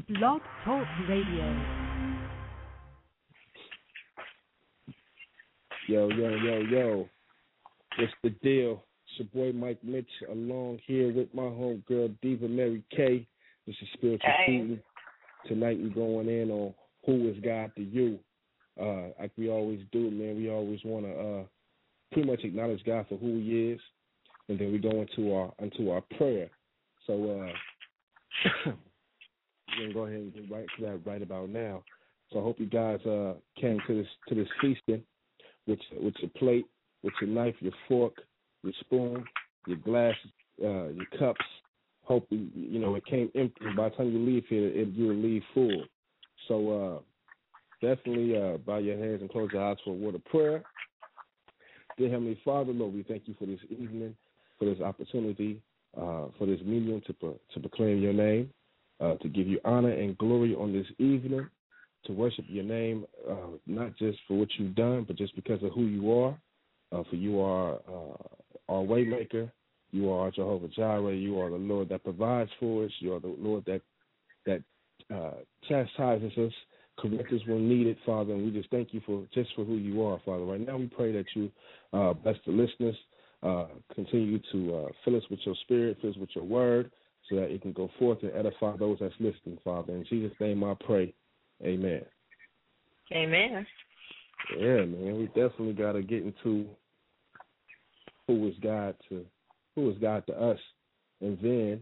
Blog Talk Radio. Yo. What's the deal? It's your boy Mike Mitch along here with my homegirl Diva Mary K. This is Spiritual Feeding. Tonight we're going in on who is God to you. Like we always do, man. We always want to pretty much acknowledge God for who he is. And then we go into our prayer. So we're going to go ahead and get right to that right about now. So I hope you guys came to this feasting with your plate, with your knife, your fork, your spoon, your glass, your cups. Hope it came empty. By the time you leave here, you'll leave full. So definitely bow your heads and close your eyes for a word of prayer. Dear Heavenly Father, Lord, we thank you for this evening, for this opportunity, for this medium to proclaim your name, to give you honor and glory on this evening, to worship your name, not just for what you've done, but just because of who you are. For you are our waymaker. You are Jehovah Jireh. You are the Lord that provides for us. You are the Lord that chastises us, corrects us when needed, Father. And we just thank you for who you are, Father. Right now we pray that you bless the listeners, continue to fill us with your spirit, fill us with your word, so that it can go forth and edify those that's listening, Father. In Jesus' name I pray. Amen. Amen. Yeah, man, we definitely got to get into who is God to us, and then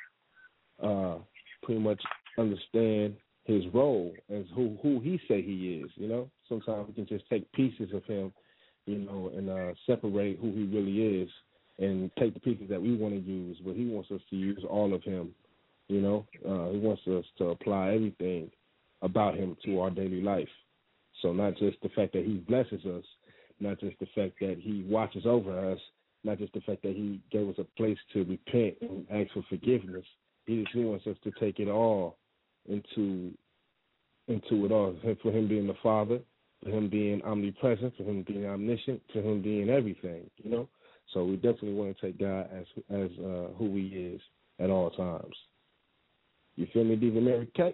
pretty much understand his role as who he say he is. Sometimes we can just take pieces of him, and separate who he really is, and take the pieces that we want to use, but he wants us to use all of him. He wants us to apply everything about him to our daily life. So not just the fact that he blesses us, not just the fact that he watches over us, not just the fact that he gave us a place to repent and ask for forgiveness. He wants us to take it all into it all. For him being the Father, for him being omnipresent, for him being omniscient, for him being everything, So we definitely want to take God as who he is at all times. You feel me, Diva Mary K?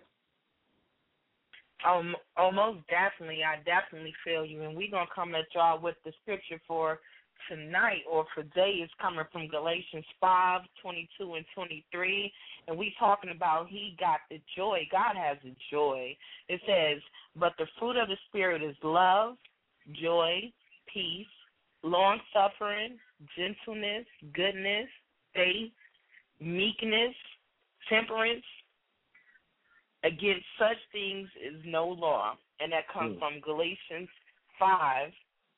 Most definitely. I definitely feel you. And we're going to come at y'all with the scripture for tonight or for today is coming from Galatians 5:22 and 23. And we talking about he got the joy. God has the joy. It says, but the fruit of the Spirit is love, joy, peace, long-suffering, gentleness, goodness, faith, meekness, temperance. Against such things is no law. And that comes from Galatians 5:22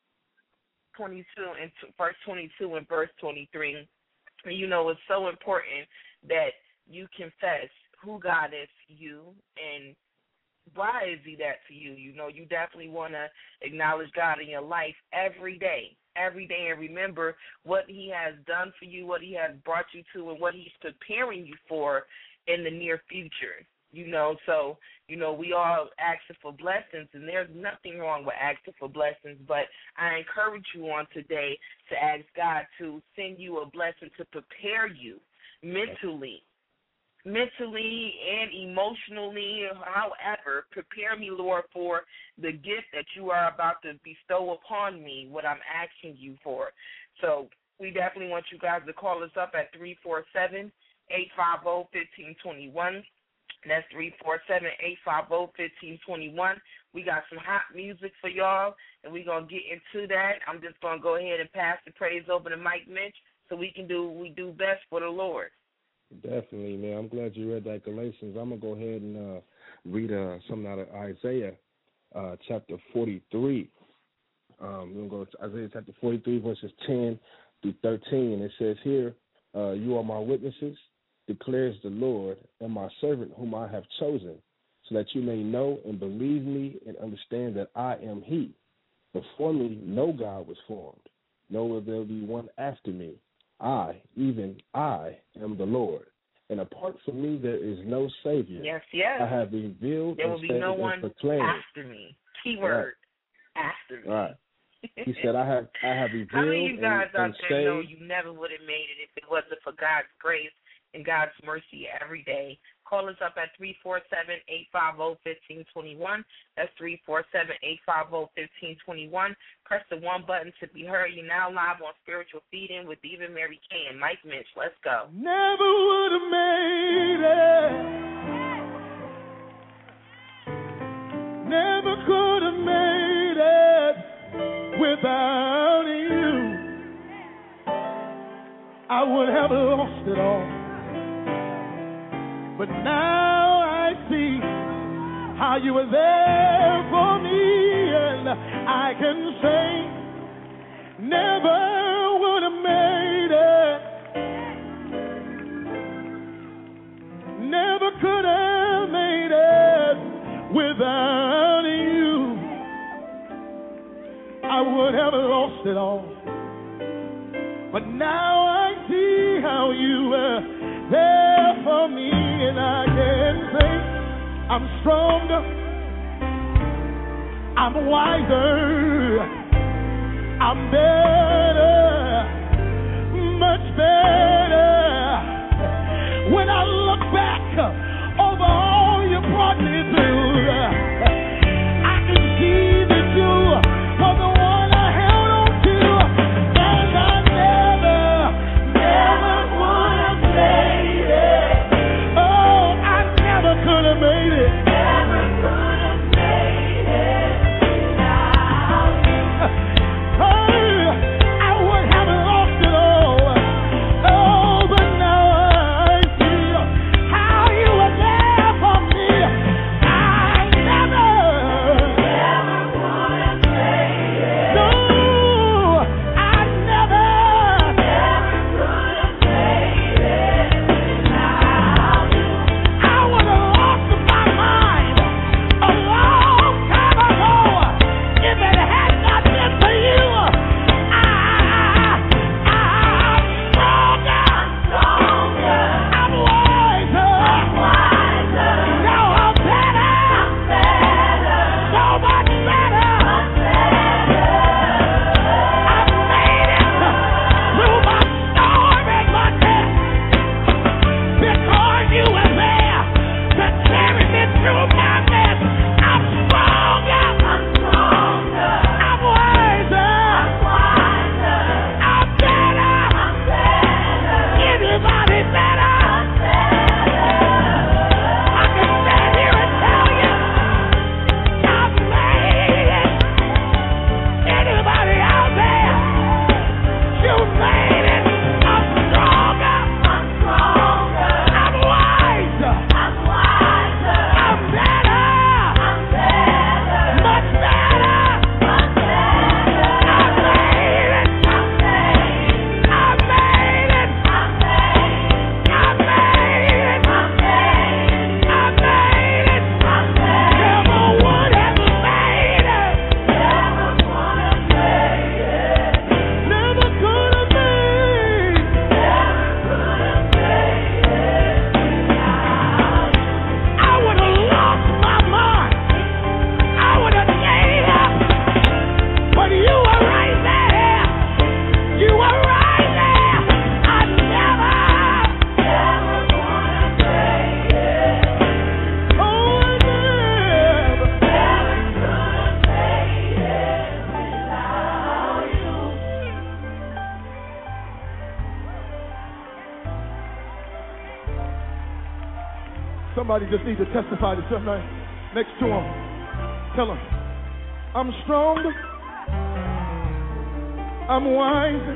and verse 22 and verse 23. And it's so important that you confess who God is to you and why is he that to you. You definitely want to acknowledge God in your life every day, and remember what he has done for you, what he has brought you to, and what he's preparing you for in the near future. So we all asking for blessings, and there's nothing wrong with asking for blessings, but I encourage you on today to ask God to send you a blessing to prepare you mentally and emotionally, however, prepare me, Lord, for the gift that you are about to bestow upon me, what I'm asking you for. So we definitely want you guys to call us up at 347-850-1521. That's 347-850-1521. We got some hot music for y'all, and we're going to get into that. I'm just going to go ahead and pass the praise over to Mike Mitch so we can do what we do best for the Lord. Definitely, man. I'm glad you read that Galatians. I'm going to go ahead and read something out of Isaiah chapter 43. We're going to go to Isaiah chapter 43, verses 10 through 13. It says here, you are my witnesses, declares the Lord, and my servant whom I have chosen, so that you may know and believe me and understand that I am he. Before me no God was formed, nor will there be one after me. I, even I, am the Lord, and apart from me there is no Savior. Yes. I have revealed there will be no one after me. Keyword, after me. Right. He said, I have revealed. How many of you guys out there know saved. you never would have made it if it wasn't for God's grace and God's mercy every day. Call us up at 347-850-1521. That's 347-850-1521. Press the 1 button to be heard. You're now live on Spiritual Feeding with Diva Mary Kay and Mike Mitch. Let's go. Never would have made it. Never could have made it without you. I would have lost it all. But now I see how you were there for me, and I can say, never would have made it. Never could have made it without you. I would have lost it all. But now I see how you were there for me, and I can say I'm stronger, I'm wiser, I'm better, much better. When I look back over all you brought me through, I can see that you were the one I held on to, and I never would have made it. Oh, I never could have made it. Never could have made it without you. Oh, I would have lost it all. Oh, but now I see how you were there for me. I never would have made it. No, I never could have made it without you. I would have lost my mind a long time ago if it had not been for you. I'm stronger, I'm wiser, now I'm better, so much better. I've made it through my storm and my test because you were there to carry me through my mess. I'm stronger, I'm wiser, I'm better. Anybody better? I can stand here and tell you, I've made it. Anybody out there? You made it. I'm stronger, I'm wiser, I'm better, much better. I made it. Never would have made it. Never could have made it. I would have lost my mind. I would have gave up. But you were right there. You were right there. I never would have made it. Oh, I never could have made it without you. Somebody just needs to testify to somebody next to him. Tell him, I'm strong, I'm wise,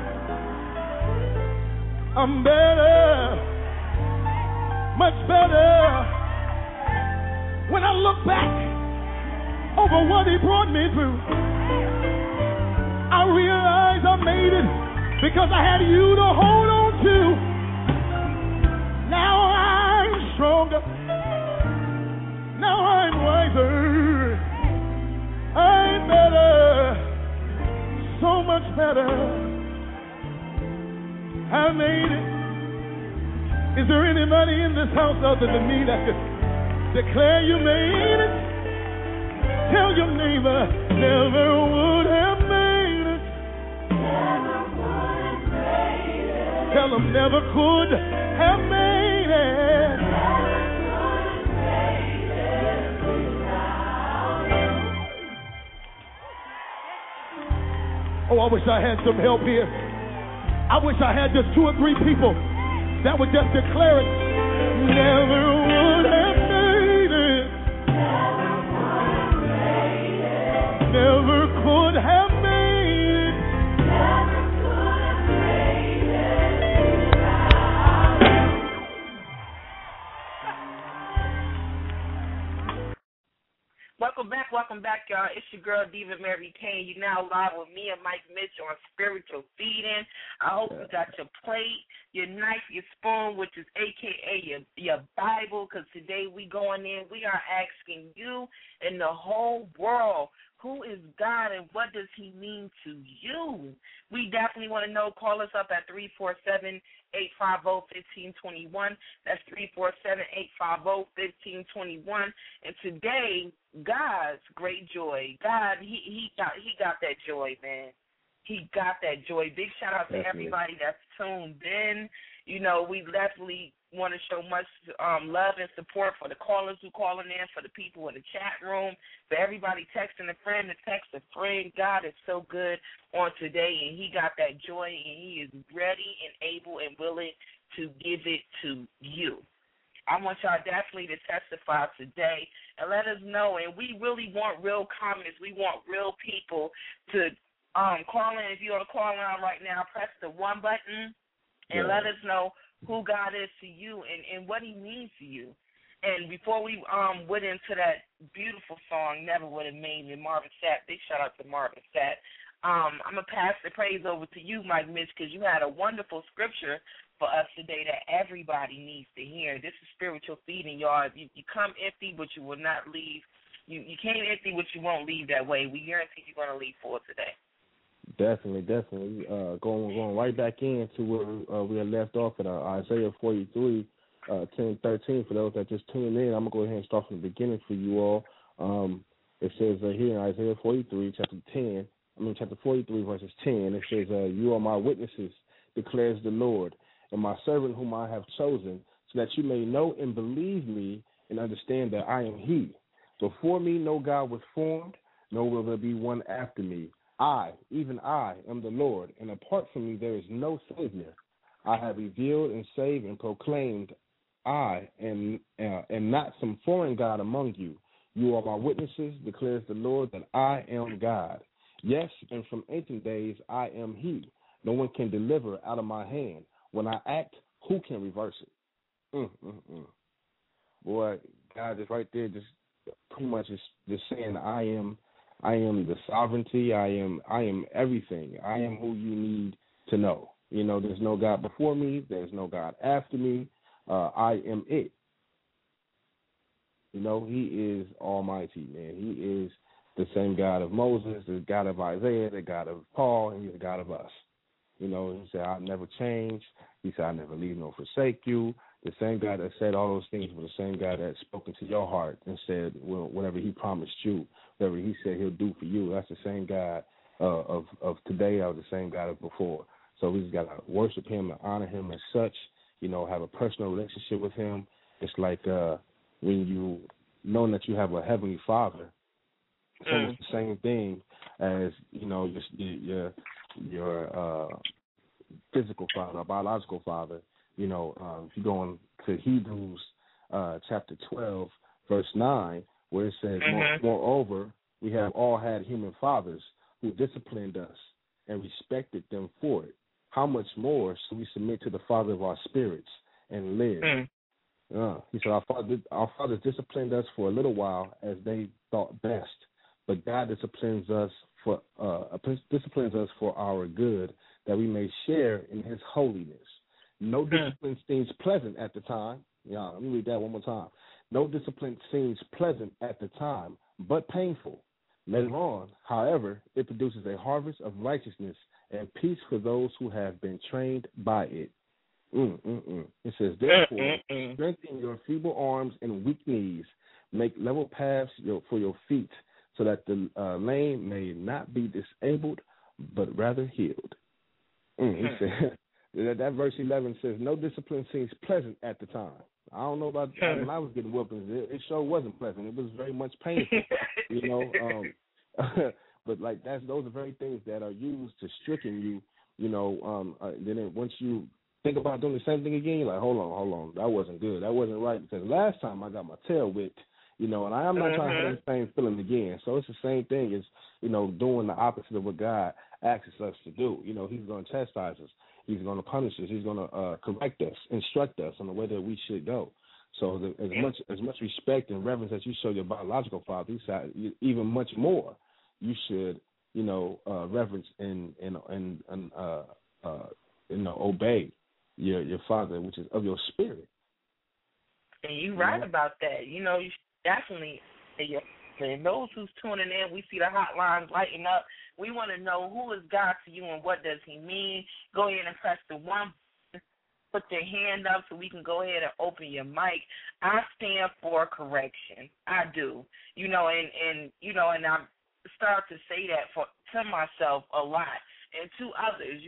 I'm better, much better. When I look back over what he brought me through, I realize I made it because I had you to hold on to. Now I'm stronger. Now I'm wiser. I'm better. So much better. I made it. Is there anybody in this house other than me that could declare you made it? Tell your neighbor, never would have made it. Never would have made it. Tell them never could have made it. wish I had some help here. I wish I had just 2 or 3 people that would just declare it. Never would have made it. Never could have made it. Welcome back, y'all. It's your girl, Diva Mary Kane. You're now live with me and Mike Mitch on Spiritual Feeding. I hope you got your plate, your knife, your spoon, which is a.k.a. your Bible, because today we going in. We are asking you and the whole world, who is God and what does he mean to you? We definitely want to know. Call us up at 347-850-1521. That's 347-850-1521. And today, God's great joy. God, he got that joy, man. He got that joy. Big shout out to everybody that's tuned in. You know, we definitely want to show much love and support for the callers who calling in, for the people in the chat room, for everybody texting a friend to text a friend. God is so good on today, and he got that joy, and he is ready and able and willing to give it to you. I want y'all definitely to testify today and let us know. And we really want real comments. We want real people to call in. If you want to call in right now, press the 1 button and let us know who God is to you and what he means to you. And before we went into that beautiful song, Never Would Have Made It, Marvin Sapp, big shout out to Marvin Sapp, I'm going to pass the praise over to you, Mike Mitch, because you had a wonderful scripture for us today that everybody needs to hear. This is Spiritual Feeding, y'all. If you come empty, but you will not leave. You came empty, but you won't leave that way. We guarantee you're going to leave full today. Definitely. Going right back into where we had left off at Isaiah 43, 10-13. For those that just tuned in, I'm going to go ahead and start from the beginning for you all. It says here in Isaiah 43, chapter 43, verses 10, it says, you are my witnesses, declares the Lord, and my servant whom I have chosen, so that you may know and believe me and understand that I am he. Before me no God was formed, nor will there be one after me. I, even I, am the Lord, and apart from me there is no Savior. I have revealed and saved and proclaimed I am not some foreign God among you. You are my witnesses, declares the Lord, that I am God. Yes, and from ancient days I am he. No one can deliver out of my hand. When I act, who can reverse it? Boy, God is right there, just pretty much just saying I am the sovereignty. I am everything. I am who you need to know. You know, there's no God before me. There's no God after me. I am it. You know, he is almighty, man. He is the same God of Moses, the God of Isaiah, the God of Paul, and he's the God of us. You know, he said, I'll never change. He said, I'll never leave nor forsake you. The same God that said all those things was the same God that spoke into your heart and said, well, whatever he promised you, whatever he said he'll do for you, that's the same God of today or the same God of before. So we just got to worship him and honor him as such, you know, have a personal relationship with him. It's like when you know that you have a heavenly father, it's almost the same thing as, you know, your physical father, biological father. You know, if you go on to Hebrews chapter 12, verse 9, where it says, moreover, we have all had human fathers who disciplined us and respected them for it. How much more should we submit to the Father of our spirits and live? He said, our fathers disciplined us for a little while as they thought best, but God disciplines us for our good, that we may share in his holiness. No discipline seems pleasant at the time. Yeah, let me read that one more time. No discipline seems pleasant at the time, but painful. Later on, however, it produces a harvest of righteousness and peace for those who have been trained by it. It says, therefore, strengthen your feeble arms and weak knees. Make level paths for your feet, so that the lame may not be disabled, but rather healed. He said, that verse 11 says, no discipline seems pleasant at the time. I don't know about when I was getting whoopings. It sure wasn't pleasant. It was very much painful, you know. But like those are very things that are used to stricken you. Then once you think about doing the same thing again, you're like, hold on, that wasn't good, that wasn't right, because last time I got my tail whipped, and I am not trying to have the same feeling again. So it's the same thing as, doing the opposite of what God asks us to do. He's going to chastise us. He's going to punish us. He's going to correct us, instruct us on the way that we should go. So as much respect and reverence as you show your biological father, even much more, you should, reverence and obey your father, which is of your spirit. And you're right about that. You should definitely. And those who's tuning in, we see the hotlines lighting up. We want to know who is God to you and what does he mean. Go ahead and press the one, put your hand up so we can go ahead and open your mic. I stand for correction. I do. And I start to say that to myself a lot. And to others,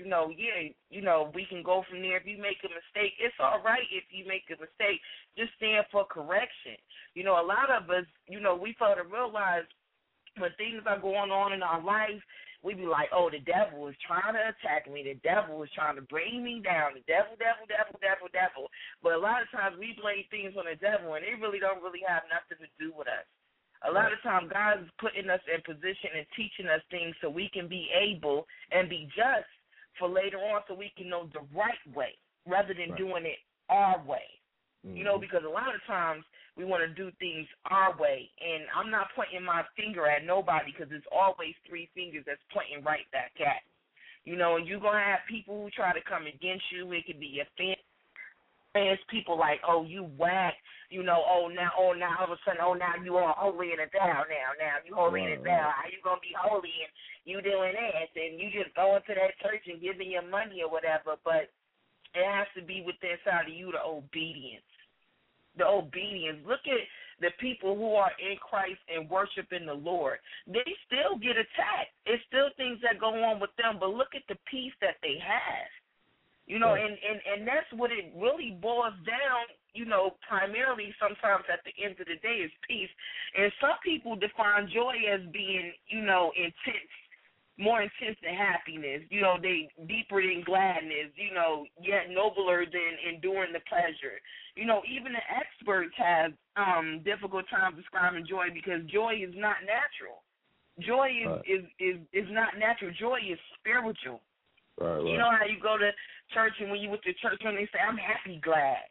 we can go from there. If you make a mistake, it's all right if you make a mistake. Just stand for correction. A lot of us, we fail to realize when things are going on in our life, we be like, oh, the devil is trying to attack me. The devil is trying to bring me down. The devil. But a lot of times we blame things on the devil, and it really don't have nothing to do with us. A lot of times God is putting us in position and teaching us things so we can be able and be just for later on so we can know the right way rather than doing it our way. Because a lot of times we want to do things our way. And I'm not pointing my finger at nobody because there's always three fingers that's pointing right back at. And you're going to have people who try to come against you. It could be your family. People like, oh, you whack. Now all of a sudden, now you are holy in it down now you holy in it down. How you going to be holy and you doing this and you just going to that church and giving your money or whatever, but it has to be within inside of you, the obedience. Look at the people who are in Christ and worshiping the Lord. They still get attacked. It's still things that go on with them, but look at the peace that they have. And that's what it really boils down, primarily sometimes at the end of the day is peace. And some people define joy as being, intense, more intense than happiness. They deeper than gladness, yet nobler than enduring the pleasure. Even the experts have difficult times describing joy because joy is not natural. Joy is not natural. Joy is spiritual. Right. You know how you go to church and when you went to church and they say, I'm happy, glad.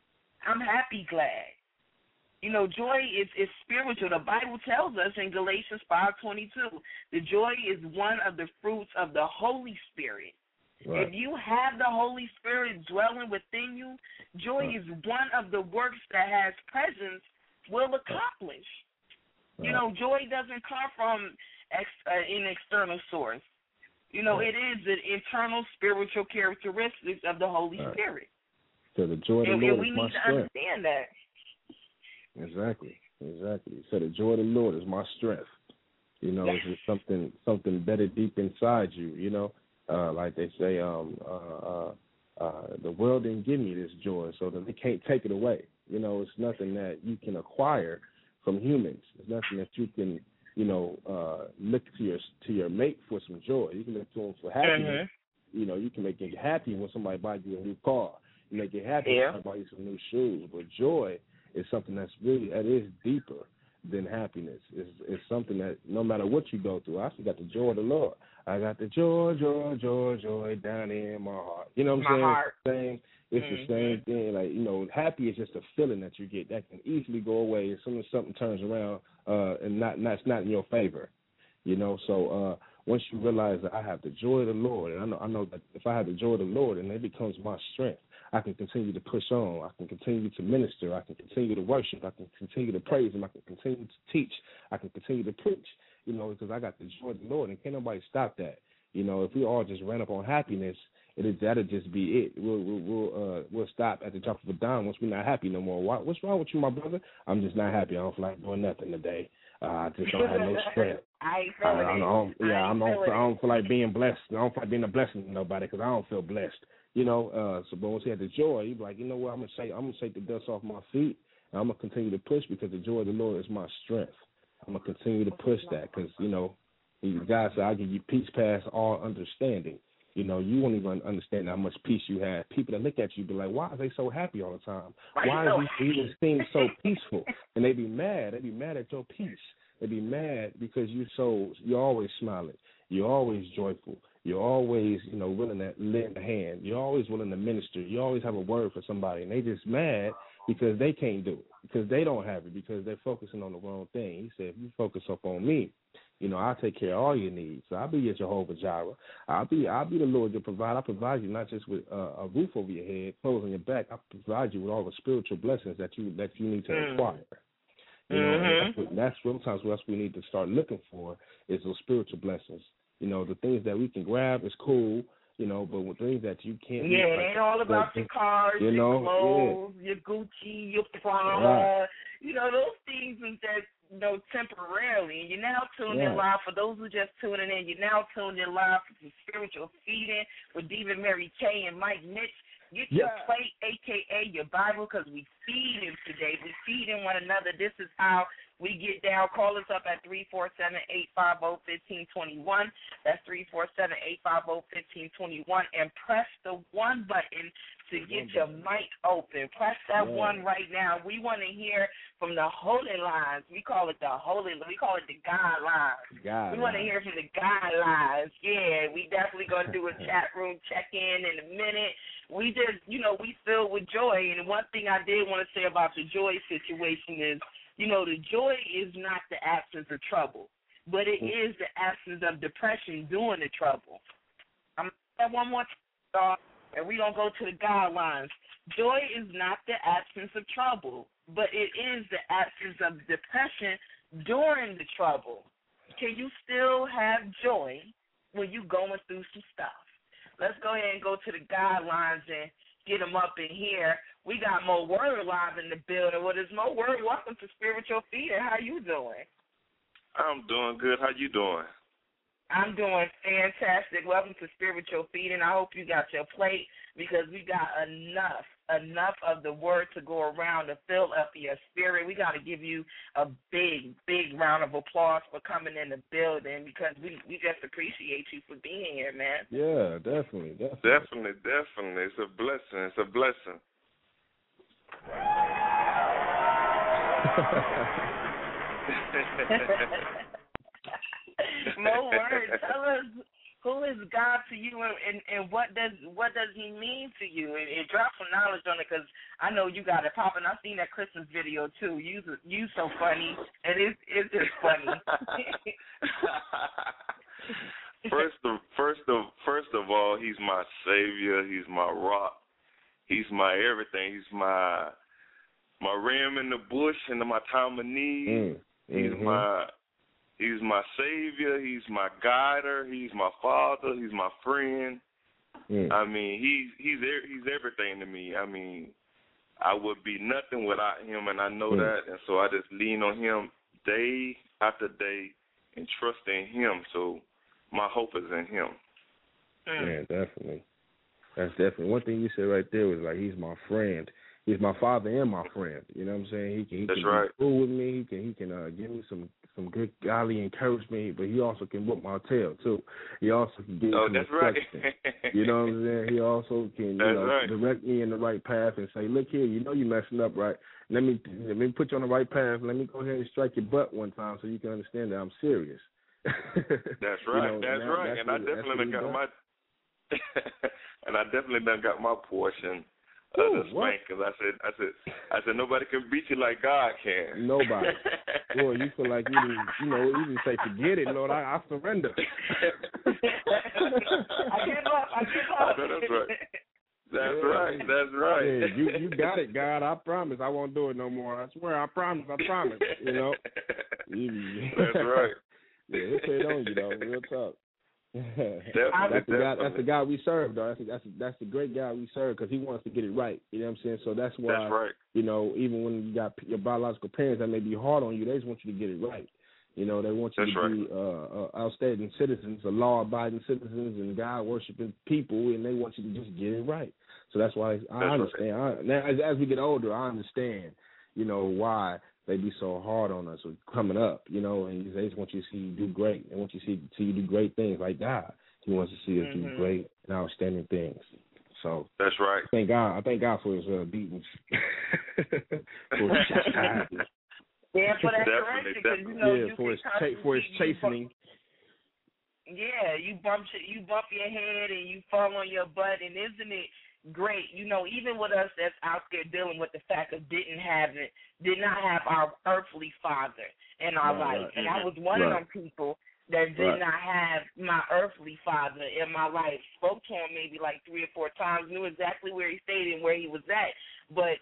Joy is spiritual. The Bible tells us in Galatians 5:22, the joy is one of the fruits of the Holy Spirit. Right. If you have the Holy Spirit dwelling within you, joy is one of the works that has presence will accomplish. Right. Joy doesn't come from an external source. It is an internal spiritual characteristics of the Holy Spirit. So the joy of the Lord is my strength. We need to understand that. Exactly. So the joy of the Lord is my strength. It's just something better deep inside you. Like they say, the world didn't give me this joy, so that they can't take it away. It's nothing that you can acquire from humans. It's nothing that you can look to your mate for some joy. You can look to them for happiness. You can make it happy when somebody buys you a new car. You make it happy when somebody buys you some new shoes. But joy is something that is deeper than happiness. It's something that no matter what you go through, I still got the joy of the Lord. I got the joy down in my heart. You know what I'm saying? It's the same thing. Like, happy is just a feeling that you get that can easily go away as soon as something turns around and it's not in your favor. So once you realize that I have the joy of the Lord, and I know that if I have the joy of the Lord, and it becomes my strength, I can continue to push on. I can continue to minister. I can continue to worship. I can continue to praise Him. I can continue to teach. I can continue to preach, because I got the joy of the Lord, and can't nobody stop that. If we all just ran up on happiness, that'll just be it. We'll stop at the drop of a dime once we're not happy no more. What's wrong with you, my brother? I'm just not happy. I don't feel like doing nothing today. I just don't have no strength. I don't feel like being blessed. I don't feel like being a blessing to nobody because I don't feel blessed. So but once he had the joy, he'd be like, what, I'm gonna shake the dust off my feet, and I'm gonna continue to push because the joy of the Lord is my strength. I'm gonna continue to push that because God said, "I'll give you peace past all understanding." You know, you won't even understand how much peace you have. People that look at you be like, "Why are they so happy all the time? Why is he just seem so peaceful?" And they be mad. They be mad at your peace. They be mad because you're always smiling. You're always joyful. You're always, willing to lend a hand. You're always willing to minister. You always have a word for somebody. And they just mad because they can't do it, because they don't have it, because they're focusing on the wrong thing. He said, if you focus up on me, I'll take care of all your needs. So I'll be your Jehovah Jireh. I'll be the Lord your provider. I'll provide you not just with a roof over your head, clothes on your back. I'll provide you with all the spiritual blessings that you need to acquire. And that's sometimes what we need to start looking for is those spiritual blessings. The things that we can grab is cool, but with things that you can't. Yeah, it ain't all about your cars, your clothes, your Gucci, your Prada. Those things is that, temporarily. And you're now tuned in live. For those who just tuning in, you're now tuned in live for some spiritual feeding with Diva Mary Kay and Mike Mitch. Get your plate, a.k.a. your Bible, because we feed him today. We feed him one another. This is how we get down. Call us up at 347-850-1521. That's 347-850-1521. And press the 1 button to get your mic open. Press that 1 right now. We want to hear from the holy lines. We call it the God lines. We want to hear from the God lines. Yeah, we definitely going to do a chat room check-in in a minute. We just, we filled with joy. And one thing I did want to say about the joy situation is, the joy is not the absence of trouble, but it is the absence of depression during the trouble. I'm going to say one more time, and we're going to go to the guidelines. Joy is not the absence of trouble, but it is the absence of depression during the trouble. Can you still have joy when you're going through some stuff? Let's go ahead and go to the guidelines and get them up in here. We got Mo Word live in the building. What is Mo Word? Welcome to Spiritual Feeding. How you doing? I'm doing good. How you doing? I'm doing fantastic. Welcome to Spiritual Feeding. I hope you got your plate, because we got enough of the word to go around to fill up your spirit. We got to give you a big, big round of applause for coming in the building, because we just appreciate you for being here, man. Yeah, definitely. Definitely. It's a blessing. Mo Word, tell us, who is God to you, and what does he mean to you? And drop some knowledge on it, because I know you got it popping. I've seen that Christmas video too. You so funny, and it's just funny. First of all, he's my savior. He's my rock. He's my everything. He's my ram in the bush in my time of need. He's my savior. He's my guider. He's my father. He's my friend. I mean, he's everything to me. I mean, I would be nothing without him, and I know that. And so I just lean on him day after day and trust in him. So my hope is in him. Yeah, definitely. That's definitely one thing you said right there was like, he's my friend. He's my father and my friend. You know what I'm saying? He can be cool with me. He can give me some good godly encouragement, but he also can whip my tail too. He also can give me some instruction. You know what I'm saying? He also can direct me in the right path and say, look here, you're messing up, right? Let me put you on the right path. Let me go ahead and strike your butt one time so you can understand that I'm serious. That's right. That's right. And I definitely got my and I definitely done got my portion of the spank, because I said nobody can beat you like God can. Nobody. Boy, you feel like you didn't say forget it, Lord. I surrender. I give up. That's right. Yeah, you got it, God. I promise I won't do it no more. I swear, I promise. That's right. Yeah, they say it on you, though. Real talk. That's the God we serve, though. That's the great God we serve, because he wants to get it right. You know what I'm saying? So that's why, that's right. Even when you got your biological parents that may be hard on you, they just want you to get it right. They want you to be outstanding citizens, law-abiding citizens, and God-worshiping people, and they want you to just get it right. So that's why I understand. Now, as we get older, I understand. why they be so hard on us or coming up, and they just want you to see you do great. They want you to see you do great things like God. He wants to see us do great and outstanding things. So that's right. I thank God for his beatings. For his chastisement. Yeah, for that correction, because for his chastening. Yeah, you bump your head and you fall on your butt, and isn't it great? Even with us that's out there dealing with the fact of did not have our earthly father in our life, and I was one of them people that did not have my earthly father in my life. Spoke to him maybe like 3 or 4 times, knew exactly where he stayed and where he was at, but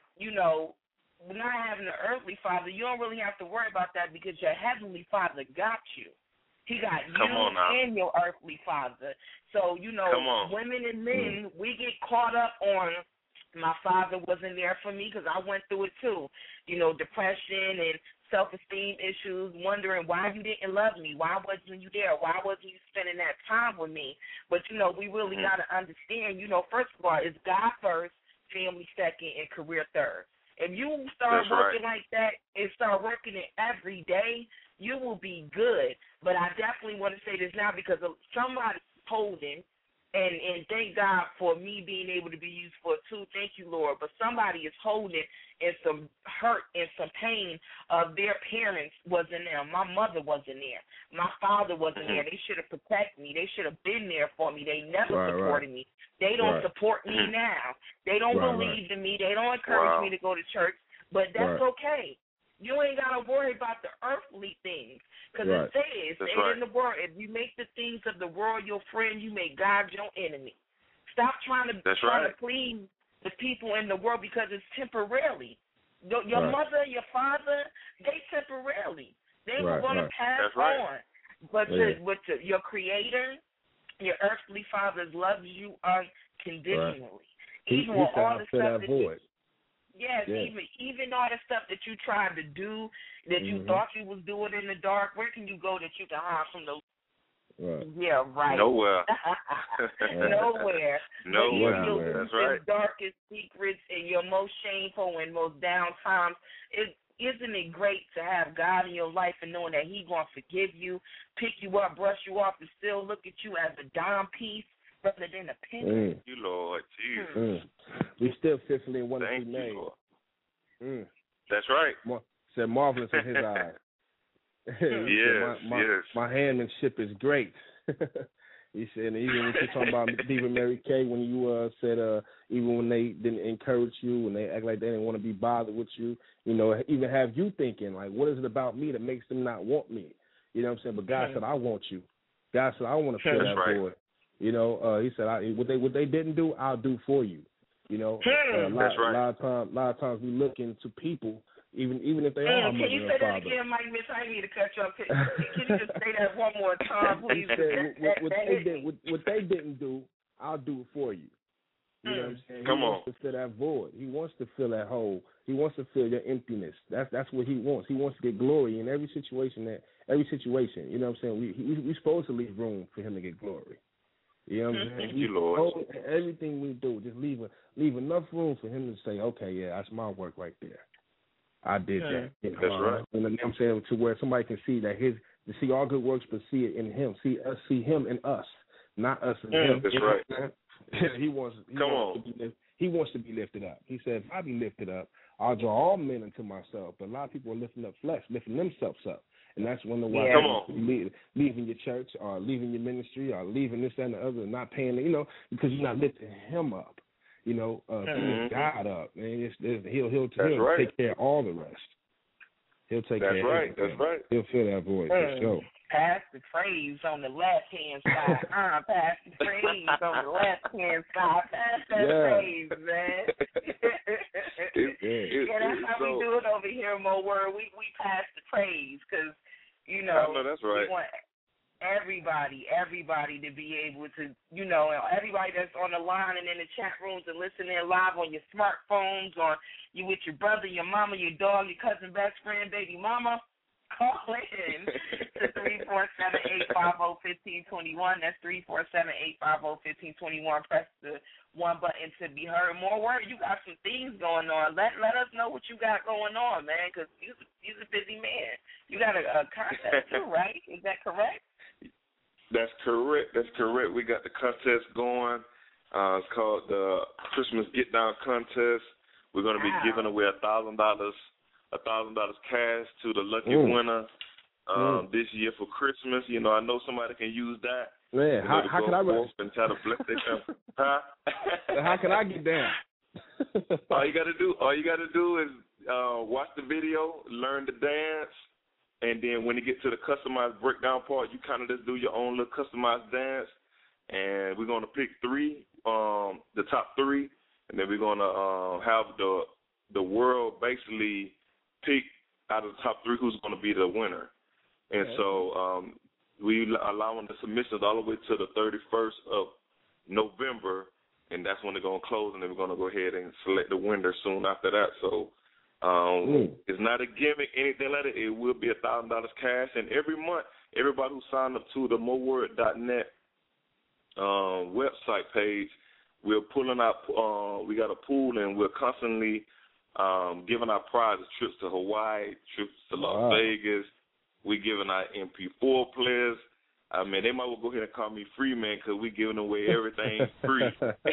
not having an earthly father, you don't really have to worry about that because your heavenly father got you. He got you and your earthly father. So, women and men, we get caught up on my father wasn't there for me because I went through it too. Depression and self-esteem issues, wondering why you didn't love me. Why wasn't you there? Why wasn't you spending that time with me? But, we really got to understand, first of all, it's God first, family second, and career third. If you start working like that and start working it every day, you will be good. But I definitely want to say this now because somebody's holding, and thank God for me being able to be used for it too. Thank you, Lord. But somebody is holding in some hurt and some pain of their parents wasn't there. My mother wasn't there. My father wasn't there. They should have protected me. They should have been there for me. They never supported me. They don't support me now. They don't believe in me. They don't encourage me to go to church. But that's okay. You ain't got to worry about the earthly things because it says in the world, if you make the things of the world your friend, you make God your enemy. Stop trying to please the people in the world because it's temporarily. Your mother, your father, they temporarily. They were going to pass on. But your creator, your earthly father loves you unconditionally. Even with all the stuff that even all the stuff that you tried to do, that you thought you was doing in the dark, where can you go that you can hide from the Yeah, right. Nowhere. Nowhere. Nowhere. That's right. Your darkest secrets and your most shameful and most down times. Isn't it great to have God in your life and knowing that He's going to forgive you, pick you up, brush you off, and still look at you as a dime piece rather than a penny? You, Lord. Jesus. We still fearfully and wonderfully made. That's right. Said marvelous in His eyes. My handmanship is great. He said, even when you're talking about Diva Mary Kay, when you said even when they didn't encourage you, when they act like they didn't want to be bothered with you, even have you thinking, like, what is it about me that makes them not want me? You know what I'm saying? But God said, I want you. God said, I want to fill that void. He said, what they didn't do, I'll do for you. A lot of times we look into people, even if they are mother and father. Can you say that again, Mike? Miss, I need to cut you off. Can you just say that one more time, please? What they didn't do, I'll do it for you. You know what I'm saying? He wants to fill that void. He wants to fill that hole. He wants to fill your emptiness. That's what He wants. He wants to get glory in every situation. You know what I'm saying? We're supposed to leave room for Him to get glory. You know what I'm saying? Thank you, Lord. Everything we do, just leave enough room for Him to say, okay, yeah, that's my work right there. I did that. That's right. You know what I'm saying? To where somebody can see that to see our good works, but see it in Him. See Him in us, not us in Him. That's right. He wants to be lifted up. He said, if I be lifted up, I'll draw all men unto myself. But a lot of people are lifting up flesh, lifting themselves up. And that's when leaving your church or leaving your ministry or leaving this and the other and not paying, because you're not lifting Him up. God up. Man, he'll take care of all the rest. He'll take care of everything. That's right. He'll fill that void for sure. Pass the praise on the left-hand side. Pass the praise on the left-hand side. Pass that praise, man. That's how we do it over here in Mo Word. We pass the praise because, I know that's right. We want everybody to be able to, everybody that's on the line and in the chat rooms and listening live on your smartphones or you with your brother, your mama, your dog, your cousin, best friend, baby mama. call in to 347-850-1521. That's 347-850-1521. Press the one button to be heard. More word, you got some things going on. Let us know what you got going on, man, because you're a busy man. You got a contest too, right? Is that correct? That's correct. We got the contest going. It's called the Christmas Get Down Contest. We're going to be giving away $1,000 cash to the lucky winner this year for Christmas. You know, I know somebody can use that. Man, how can I and try to bless their family? Huh? How can I get down? All you got to do is watch the video, learn the dance, and then when you get to the customized breakdown part, you kind of just do your own little customized dance. And we're going to pick the top three, and then we're going to have the world basically pick out of the top three who's going to be the winner. And so we allowing the submissions all the way to the 31st of November, and that's when they're going to close, and then we're going to go ahead and select the winner soon after that. So it's not a gimmick, anything like that. It will be $1,000 cash, and every month, everybody who signed up to the MoWord.net website page, we're pulling out, we got a pool, and we're constantly giving out prizes, trips to Hawaii, trips to Las Vegas. We're giving out MP4 players. I mean, they might well go ahead and call me free man because we're giving away everything free.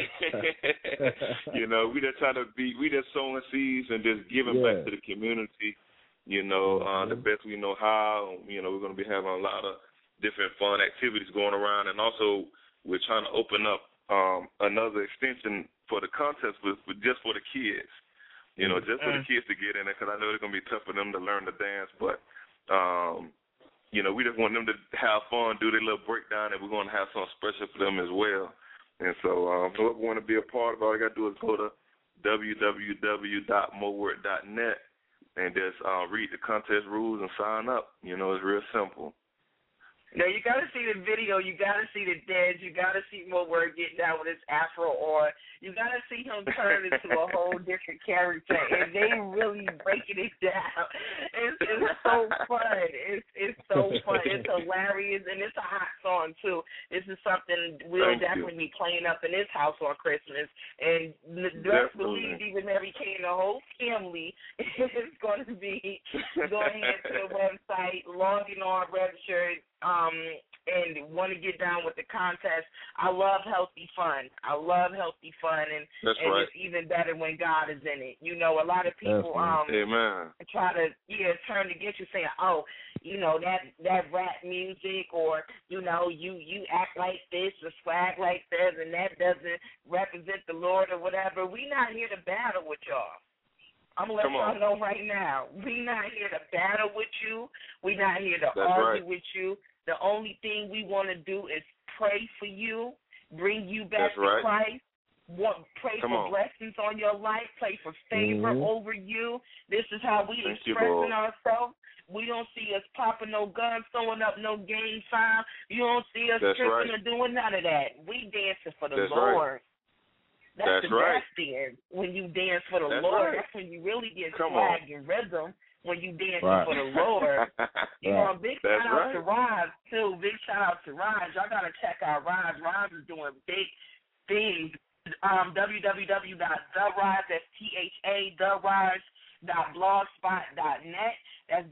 You know, we just sowing seeds and just giving back to the community, you know, the best we know how. You know, we're going to be having a lot of different fun activities going around, and also we're trying to open up another extension for the contest just for the kids, you know, just for the kids to get in there, because I know it's going to be tough for them to learn to dance, but, you know, we just want them to have fun, do their little breakdown, and we're going to have something special for them as well. And so whoever want to be a part of it, all you got to do is go to www.moword.net and just read the contest rules and sign up. You know, it's real simple. Now, you got to see the video. You got to see the dance. You got to see MoWord getting down with his afro on. You got to see him turn into a whole different character, and they really breaking it down. It's so fun. It's so fun. It's hilarious, and it's a hot song, too. This is something we'll definitely be playing up in this house on Christmas. And best believe even Mary Kay and the whole family is going to be going into the website, logging on, registering, and want to get down with the contest. I love healthy fun. And it's even better when God is in it. You know, a lot of people try to turn against you, saying, oh, you know, that rap music, or, you know, you act like this or swag like this, and that doesn't represent the Lord or whatever. We not here to battle with y'all. I'm going to let y'all know right now. We not here to battle with you. We not here to argue with you. The only thing we want to do is pray for you, bring you back to Christ, pray for blessings on your life, pray for favor over you. This is how we expressing ourselves. We don't see us popping no guns, throwing up no gang sign. You don't see us tripping or doing none of that. We dancing for the Lord. That's the best thing. When you dance for the Lord, that's when you really get swag and rhythm. When you dancing for the Lord. You know, big shout out to Roz, too. Big shout out to Roz. Y'all got to check out Roz. Roz is doing big things. www.theroz, that's THA, theroz.blogspot.net. That's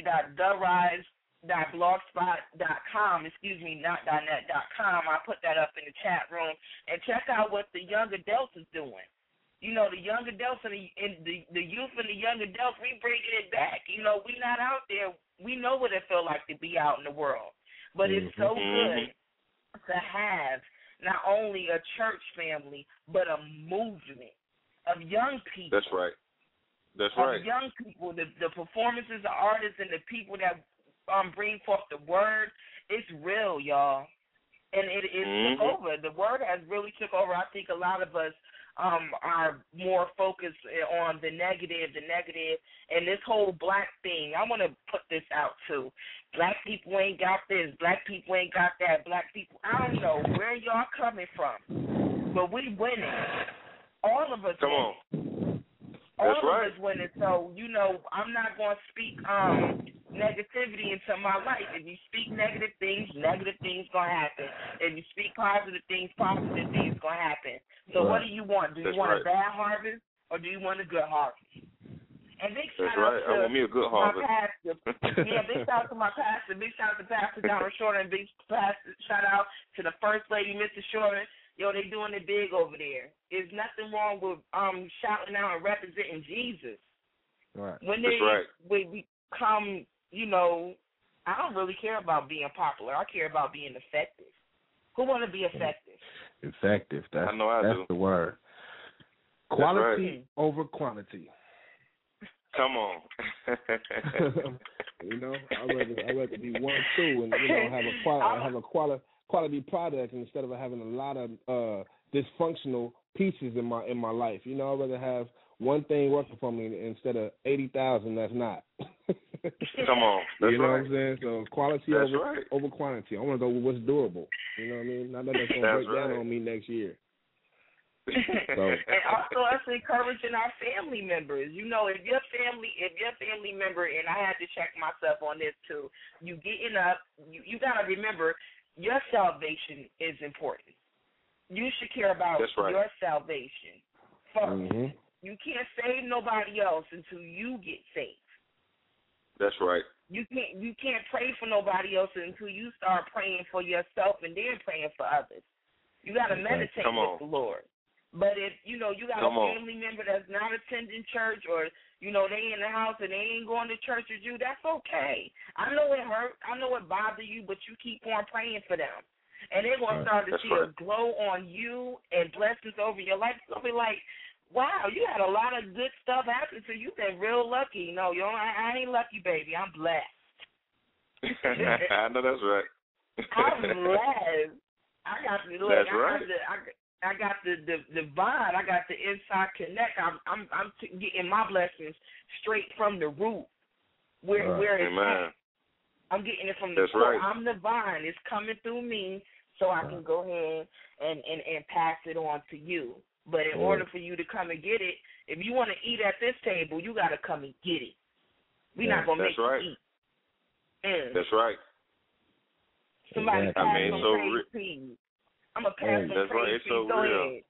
www.theroz.blogspot.com, not .net.com. I put that up in the chat room. And check out what the young adults is doing. You know, the young adults and the youth and the young adults, we bringing it back. You know, we not out there. We know what it feels like to be out in the world. But it's so good to have not only a church family, but a movement of young people. That's right. Of young people, the performances, the artists, and the people that bring forth the word. It's real, y'all. And it took over. The word has really took over. I think a lot of us are more focused on the negative, and this whole black thing. I want to put this out, too. Black people ain't got this. Black people ain't got that. Black people, I don't know where y'all coming from, but we winning. All of us winning. all of us winning. So, you know, I'm not going to speak negativity into my life. If you speak negative things going to happen. If you speak positive things going to happen. So what do you want? Do you want a bad harvest or do you want a good harvest? And big shout out to I want me a good harvest. My pastor. Yeah, big shout out to my pastor. Big shout out to Pastor Donald Shorter, and big shout out to the First Lady, Mr. Shorter. Yo, they doing it big over there. There's nothing wrong with shouting out and representing Jesus. Right. When we come, you know, I don't really care about being popular. I care about being effective. Who want to be effective? Effective. That's the word. Quality over quantity. Come on. You know, I'd rather be 1-2 and, you know, have a quality product instead of having a lot of dysfunctional pieces in my life. You know, I'd rather have one thing working for me instead of 80,000 that's not. Come on. That's you know right. what I'm saying? So quality over quantity. I want to go with what's durable. You know what I mean? Not that that's going to break down on me next year. So. And also us encouraging our family members. You know, if your family member, and I had to check myself on this too, you getting up, you got to remember your salvation is important. You should care about your salvation first. Mm-hmm. You can't save nobody else until you get saved. That's right. You can't pray for nobody else until you start praying for yourself and then praying for others. You got to meditate with the Lord. But if, you know, you got a family member that's not attending church or, you know, they in the house and they ain't going to church with you, that's okay. I know it hurt. I know it bothers you, but you keep on praying for them. And they're going to start to see a glow on you and blessings over your life. It's going to be like, wow, you had a lot of good stuff happen to you. You've been real lucky. No, I ain't lucky, baby. I'm blessed. I know that's right. I'm blessed. I got to look. That's right. I got the vibe. I got the inside connect. I'm getting my blessings straight from the root, where it's at. I'm getting it from the core. Right. I'm the vine. It's coming through me, so I can go ahead and pass it on to you. But in order for you to come and get it, if you want to eat at this table, you got to come and get it. We're not gonna make you eat. That's right. Somebody pass some praise, I'm gonna pass some praise. So go ahead.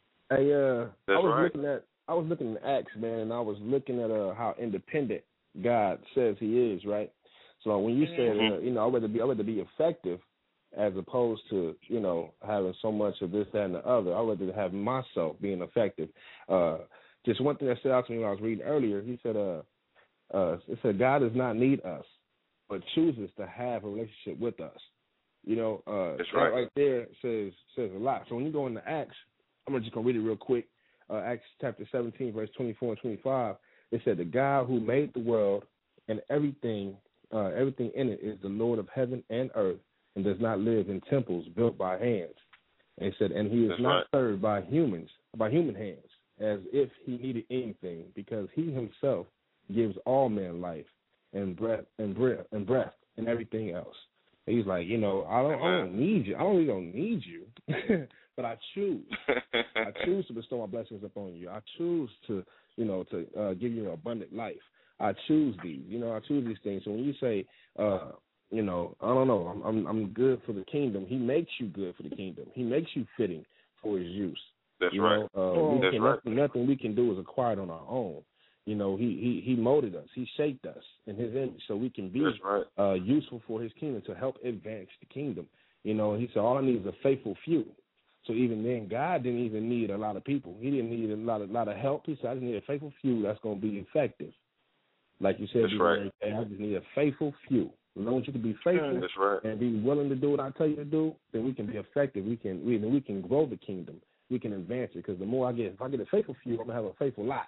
Hey, I was looking at Acts, man, and I was looking at how independent God says He is, right? So when you said, you know, I'd rather be effective as opposed to, you know, having so much of this, that, and the other. I'd rather have myself being effective. Just one thing that stood out to me when I was reading earlier, he said, it said God does not need us, but chooses to have a relationship with us. You know, that's right there says a lot. So when you go into Acts, I'm just going to read it real quick. Acts chapter 17, verse 24 and 25, it said, the God who made the world and everything in it is the Lord of heaven and earth and does not live in temples built by hands. And it said, and He is not served by human hands as if He needed anything, because He Himself gives all men life and breath and everything else. He's like, you know, I don't need you. I really don't need you, but I choose. I choose to bestow my blessings upon you. I choose to, you know, to give you an abundant life. I choose these. You know, I choose these things. So when you say, you know, I don't know, I'm good for the kingdom. He makes you good for the kingdom. He makes you fitting for His use. That's right. Nothing we can do is acquired on our own. You know, he molded us. He shaped us in His image so we can be useful for His kingdom, to help advance the kingdom. You know, He said all I need is a faithful few. So even then, God didn't even need a lot of people. He didn't need a lot of help. He said, I just need a faithful few that's going to be effective. Like you said, I just need a faithful few. As long as you can be faithful and be willing to do what I tell you to do, then we can be effective. We can grow the kingdom. We can advance it, because the more if I get a faithful few, I'm going to have a faithful lot.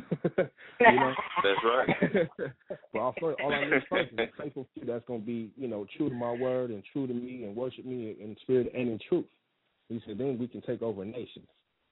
You know? That's right. But all I need first is a faithful few that's going to be, you know, true to my word and true to me and worship me in spirit and in truth. He said, then we can take over nations.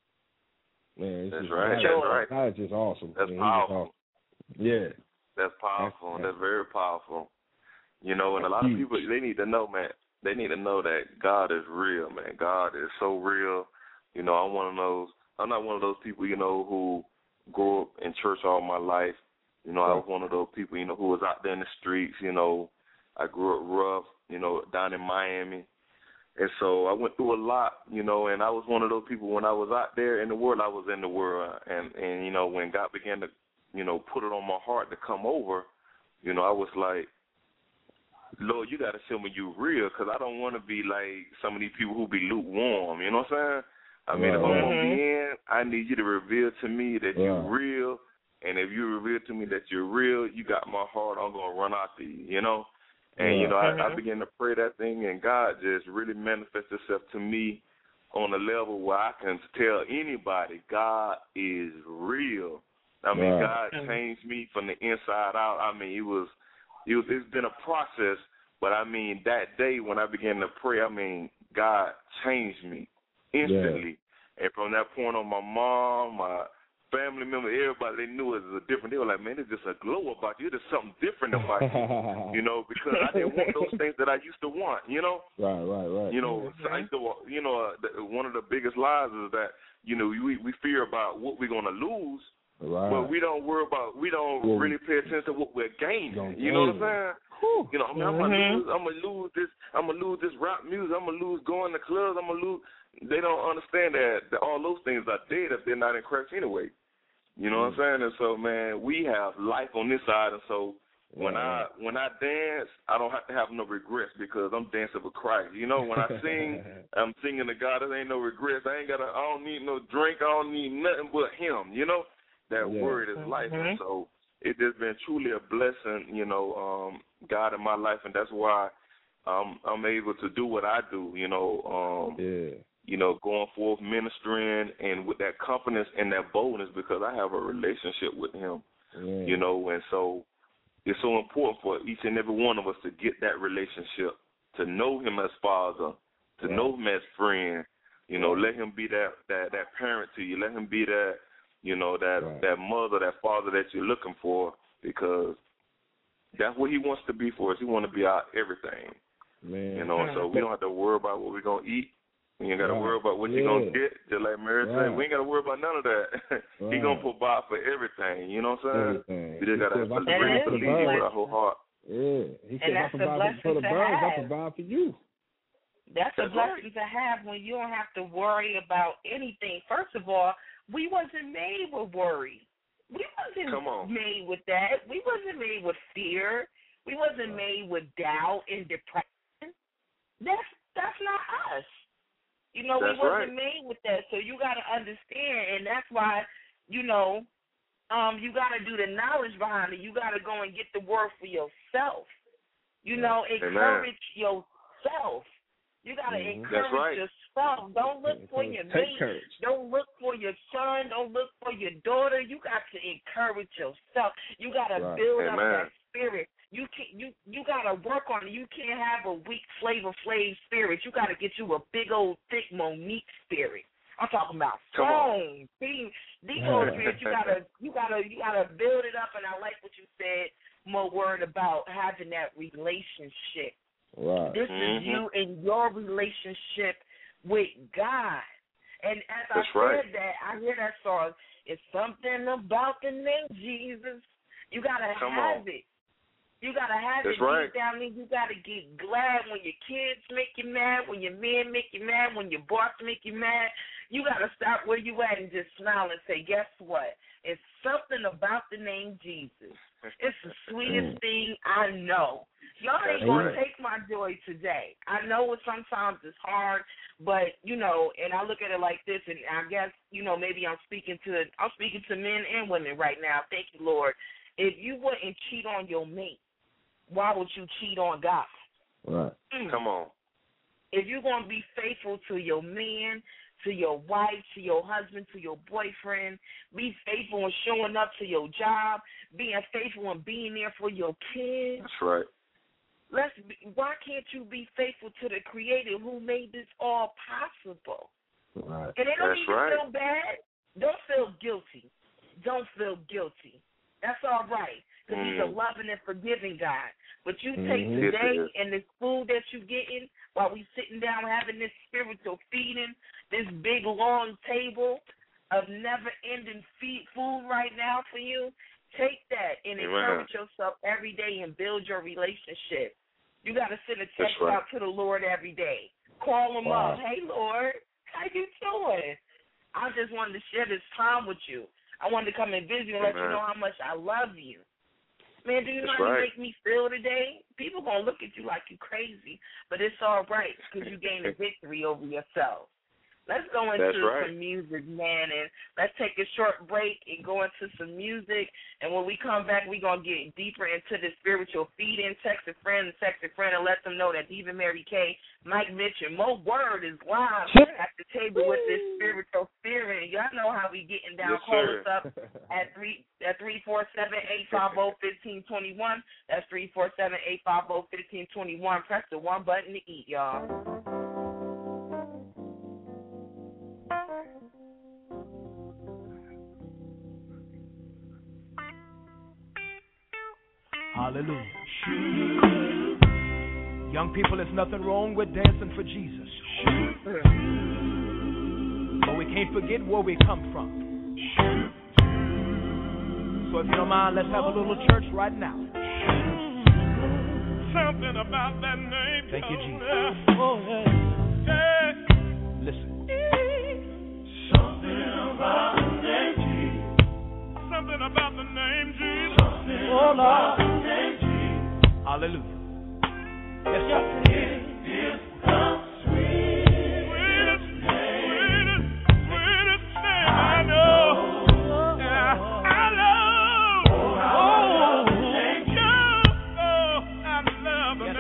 Man, that's right. That's just awesome. That's powerful. Yeah. That's powerful. That's very powerful. You know, and a lot of people, they need to know, man. They need to know that God is real, man. God is so real. You know, I'm not one of those people, you know, who grew up in church all my life. You know, I was one of those people, you know, who was out there in the streets. You know, I grew up rough, you know, down in Miami. And so I went through a lot, you know, and I was one of those people when I was out there in the world, I was in the world. And you know, when God began to, you know, put it on my heart to come over, you know, I was like, Lord, you got to show me you real, because I don't want to be like some of these people who be lukewarm, you know what I'm saying? I mean, if I'm going to be in, I need you to reveal to me that you're real, and if you reveal to me that you're real, you got my heart, I'm going to run after you, you know? And, you know, I began to pray that thing, and God just really manifested himself to me on a level where I can tell anybody God is real. I mean, God changed me from the inside out. I mean, it's been a process, but I mean, that day when I began to pray, I mean, God changed me instantly. And from that point on, my mom, my family member, everybody, they knew it was different. They were like, man, there's just a glow about you. There's something different about you, you know, because I didn't want those things that I used to want, you know. Right. You know, so I used to, you know, one of the biggest lies is that, you know, we fear about what we're going to lose. Right. But we don't worry about, we don't really pay attention to what we're gaining. You know what I'm saying? Whew. You know, I mean, I'm gonna lose this rap music. I'm gonna lose going to clubs. I'm gonna lose. They don't understand that all those things are dead if they're not in Christ anyway. You know what I'm saying? And so, man, we have life on this side, and so when I dance, I don't have to have no regrets because I'm dancing with Christ. You know, when I sing, I'm singing to God. There ain't no regrets. I don't need no drink. I don't need nothing but Him. You know. That word is life, and so it's just been truly a blessing, you know, God in my life, and that's why I'm able to do what I do, you know, you know, going forth ministering and with that confidence and that boldness because I have a relationship with Him, you know, and so it's so important for each and every one of us to get that relationship, to know Him as Father, to know Him as friend, you know, let Him be that parent to you, let Him be that. You know, that mother, that father that you're looking for, because that's what He wants to be for us. He wants to be our everything. Man. You know, so we don't have to worry about what we're going to eat. We ain't got to worry about what you're going to get. Just like Mary said, we ain't got to worry about none of that. He going to provide for everything. You know what I'm saying? We just got to really believe with our whole heart. Yeah. He said, I provide for the birds, I provide for you. That's a blessing to have when you don't have to worry about anything. First of all, we wasn't made with worry. We wasn't made with that. We wasn't made with fear. We wasn't made with doubt and depression. That's not us. You know, we wasn't made with that. So you got to understand, and that's why, you know, you got to do the knowledge behind it. You got to go and get the word for yourself. You know, encourage yourself. You got to encourage yourself. Don't look for your mate. Don't look for your son. Don't look for your daughter. You got to encourage yourself. You got to build up that spirit. You got to work on it. You can't have a weak Flavor Flav spirit. You got to get you a big old thick Monique spirit. I'm talking about strong. These old spirits, you gotta build it up. And I like what you said, more word about having that relationship. Right. This is you and your relationship with God. And as I said that, I hear that song, it's something about the name Jesus. You got to have it. You got to have it deep down in you. Got to get glad when your kids make you mad, when your men make you mad, when your boss make you mad. You got to stop where you at and just smile and say, guess what? It's something about the name Jesus. It's the sweetest thing I know. Y'all ain't going to take my joy today. I know it sometimes it's hard, but, you know, and I look at it like this, and I guess, you know, maybe I'm speaking to men and women right now. Thank you, Lord. If you wouldn't cheat on your mate, why would you cheat on God? Right. Come on. If you're going to be faithful to your man, to your wife, to your husband, to your boyfriend, be faithful in showing up to your job, being faithful and being there for your kids. That's right. Why can't you be faithful to the Creator who made this all possible? Right. And it don't even feel bad. Don't feel guilty. Don't feel guilty. That's all right, because He's a loving and forgiving God. But you take today and this food that you're getting while we sitting down having this spiritual feeding, this big long table, of never-ending food right now for you, take that and encourage yourself every day and build your relationship. You got to send a text out to the Lord every day. Call him up. Hey, Lord, how you doing? I just wanted to share this time with you. I wanted to come and visit and let you know how much I love you. Man, do you know how you make me feel today? People going to look at you like you crazy, but it's all right because you gained a victory over yourself. Let's go into some music, man, and let's take a short break and go into some music. And when we come back, we're going to get deeper into the spiritual feed-in. Text a friend, and let them know that Diva Mary K, Mike Mitch, and Mo Word is live at the table with this spiritual spirit. Y'all know how we getting down. Call us up at 347-850-1521. That's 347-850-1521. Press the one button to eat, y'all. Hallelujah. Young people, there's nothing wrong with dancing for Jesus. But we can't forget where we come from. So if you don't mind, let's have a little church right now. Something about that name. Thank you, Jesus. Oh, yeah. Listen. Something about the name Jesus. Something about the name Jesus. Oh, Lord. Hallelujah. Yes, sir. It is the sweetest name I know. Yeah, I love. I love the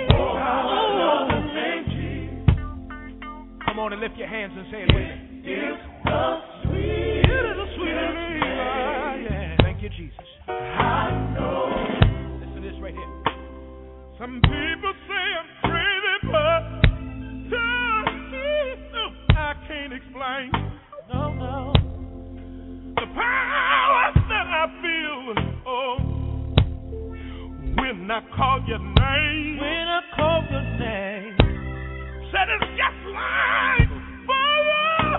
name. Come on and lift your hands and say it with me. It's the sweetest. It is the sweetest name. Yeah. Thank you, Jesus. I know. Listen to this right here. Some people say I'm crazy, but I can't explain. No. The power that I feel, when I call your name. When I call your name. Said it's just like fire.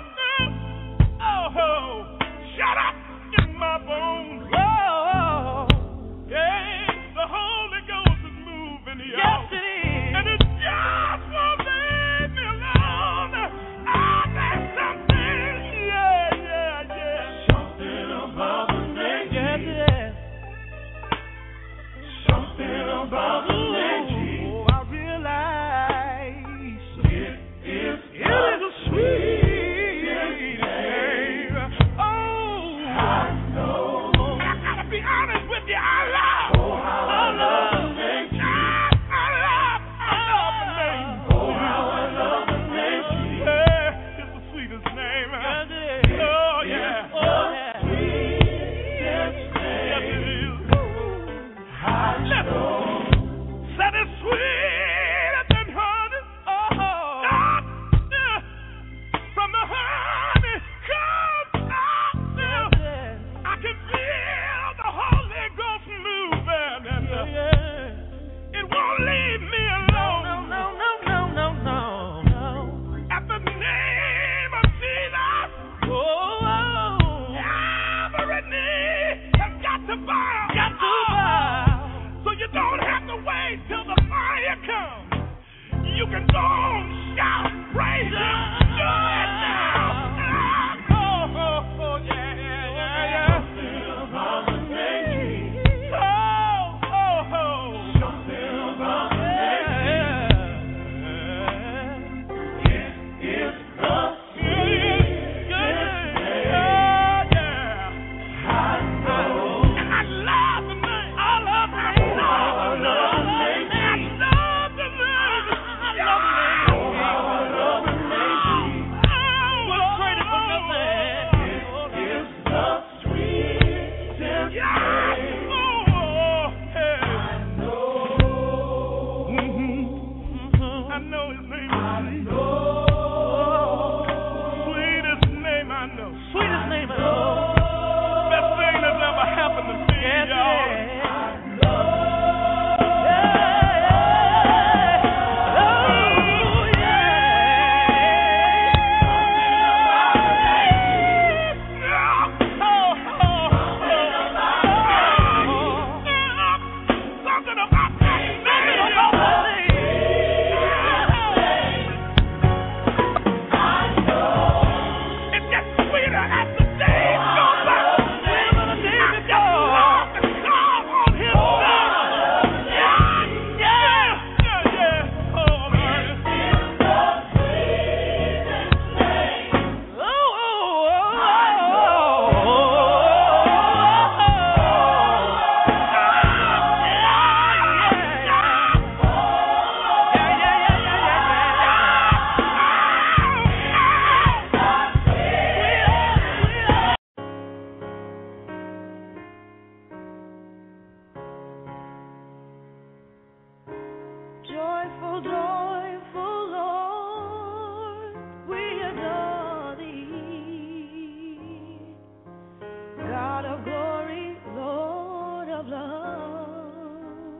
Oh, shut up in my bones. Oh, yeah, the Holy Ghost is moving, y'all. yes, it is. And it just won't leave me alone. There's something, yeah. Something about the name. Yes. Something about the name. Oh, I realize It is a sweet name. Oh, I know. I gotta be honest with you. I love the name. I love the name. Oh, how I love the name. Yeah, it's the sweetest name. Oh, yeah. Yes, it is. I know. Said it's sweeter than honey. From the honey comes out. I can feel the Holy Ghost moving, and it won't leave me alone. No. At the name of Jesus, every knee has got to bow. So you don't have to wait till the fire comes. You can go on, shout, praise Him, do it now. Oh, yeah. Something about the name. Something about the name. It is the sweetest name. I love the name. I love the name. I love the name. joyful, joyful Lord, we adore thee. God of glory, Lord of love.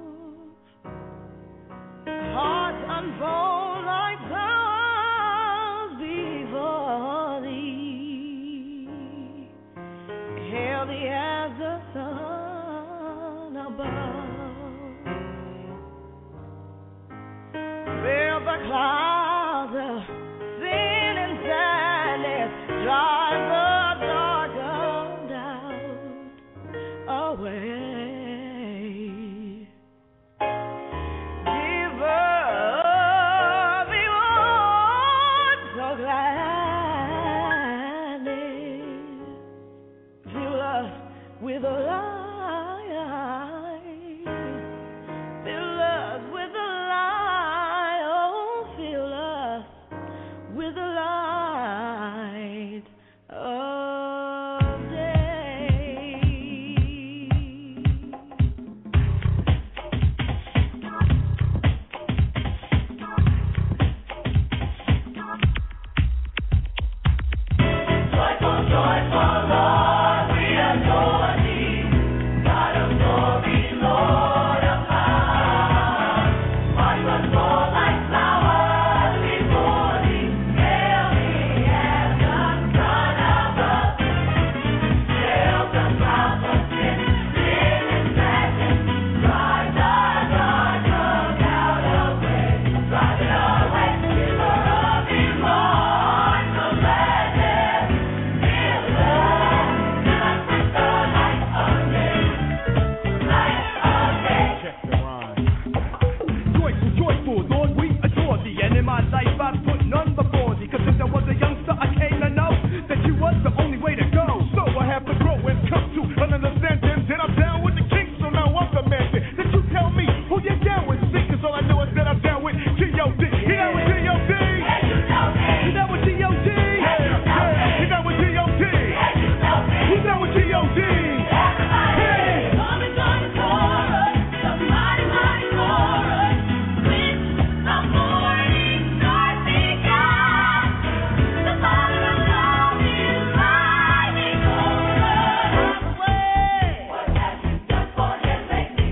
Hearts unfold like flowers before thee. Hail thee as the sun above. Fill the clouds of sin and sadness, drive the dark doubt away. Give us the words so gladness. Fill us with a light. Fill us with a light. Oh, fill us with a light of day. Joyful, joyful Lord, we adore thee. God of glory, Lord of power. Hearts unfold like flowers before thee. Hail thee as the sun above. Hail the clouds of sin and sadness. Drive the dark cloud away. Drive it away. Giver of immortal gladness. Fill us with the light of day. Light of day. Check the rhyme. Joyful, joyful, Lord, we adore thee. And in my life I put none before thee. Cause since I was a youngster, I came to know that you was the only way to go. So I have to grow and come to an understanding that I'm down with the king, so now I'm the man. That you tell me who you're down with. See, cause all I know is that I'm down with G.O.D. You down with G.O.D.? You down with G.O.D.? You down with G.O.D.? You down with G.O.D.? Hey! Come and join the chorus, the mighty, mighty chorus. With the morning stars begun, the Father of love is rising over us. What have you done for him lately?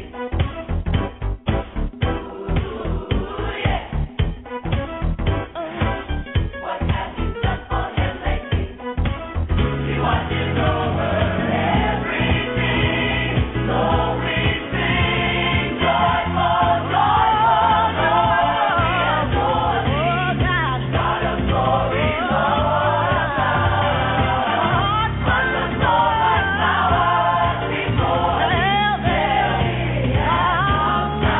Ooh, yeah. What have you done for him lately? He watches over everything, so we sing joyful, joyful Lord. We adore thee, God of glory, Lord of love. Hearts unfold like flowers before thee. Hail thee as the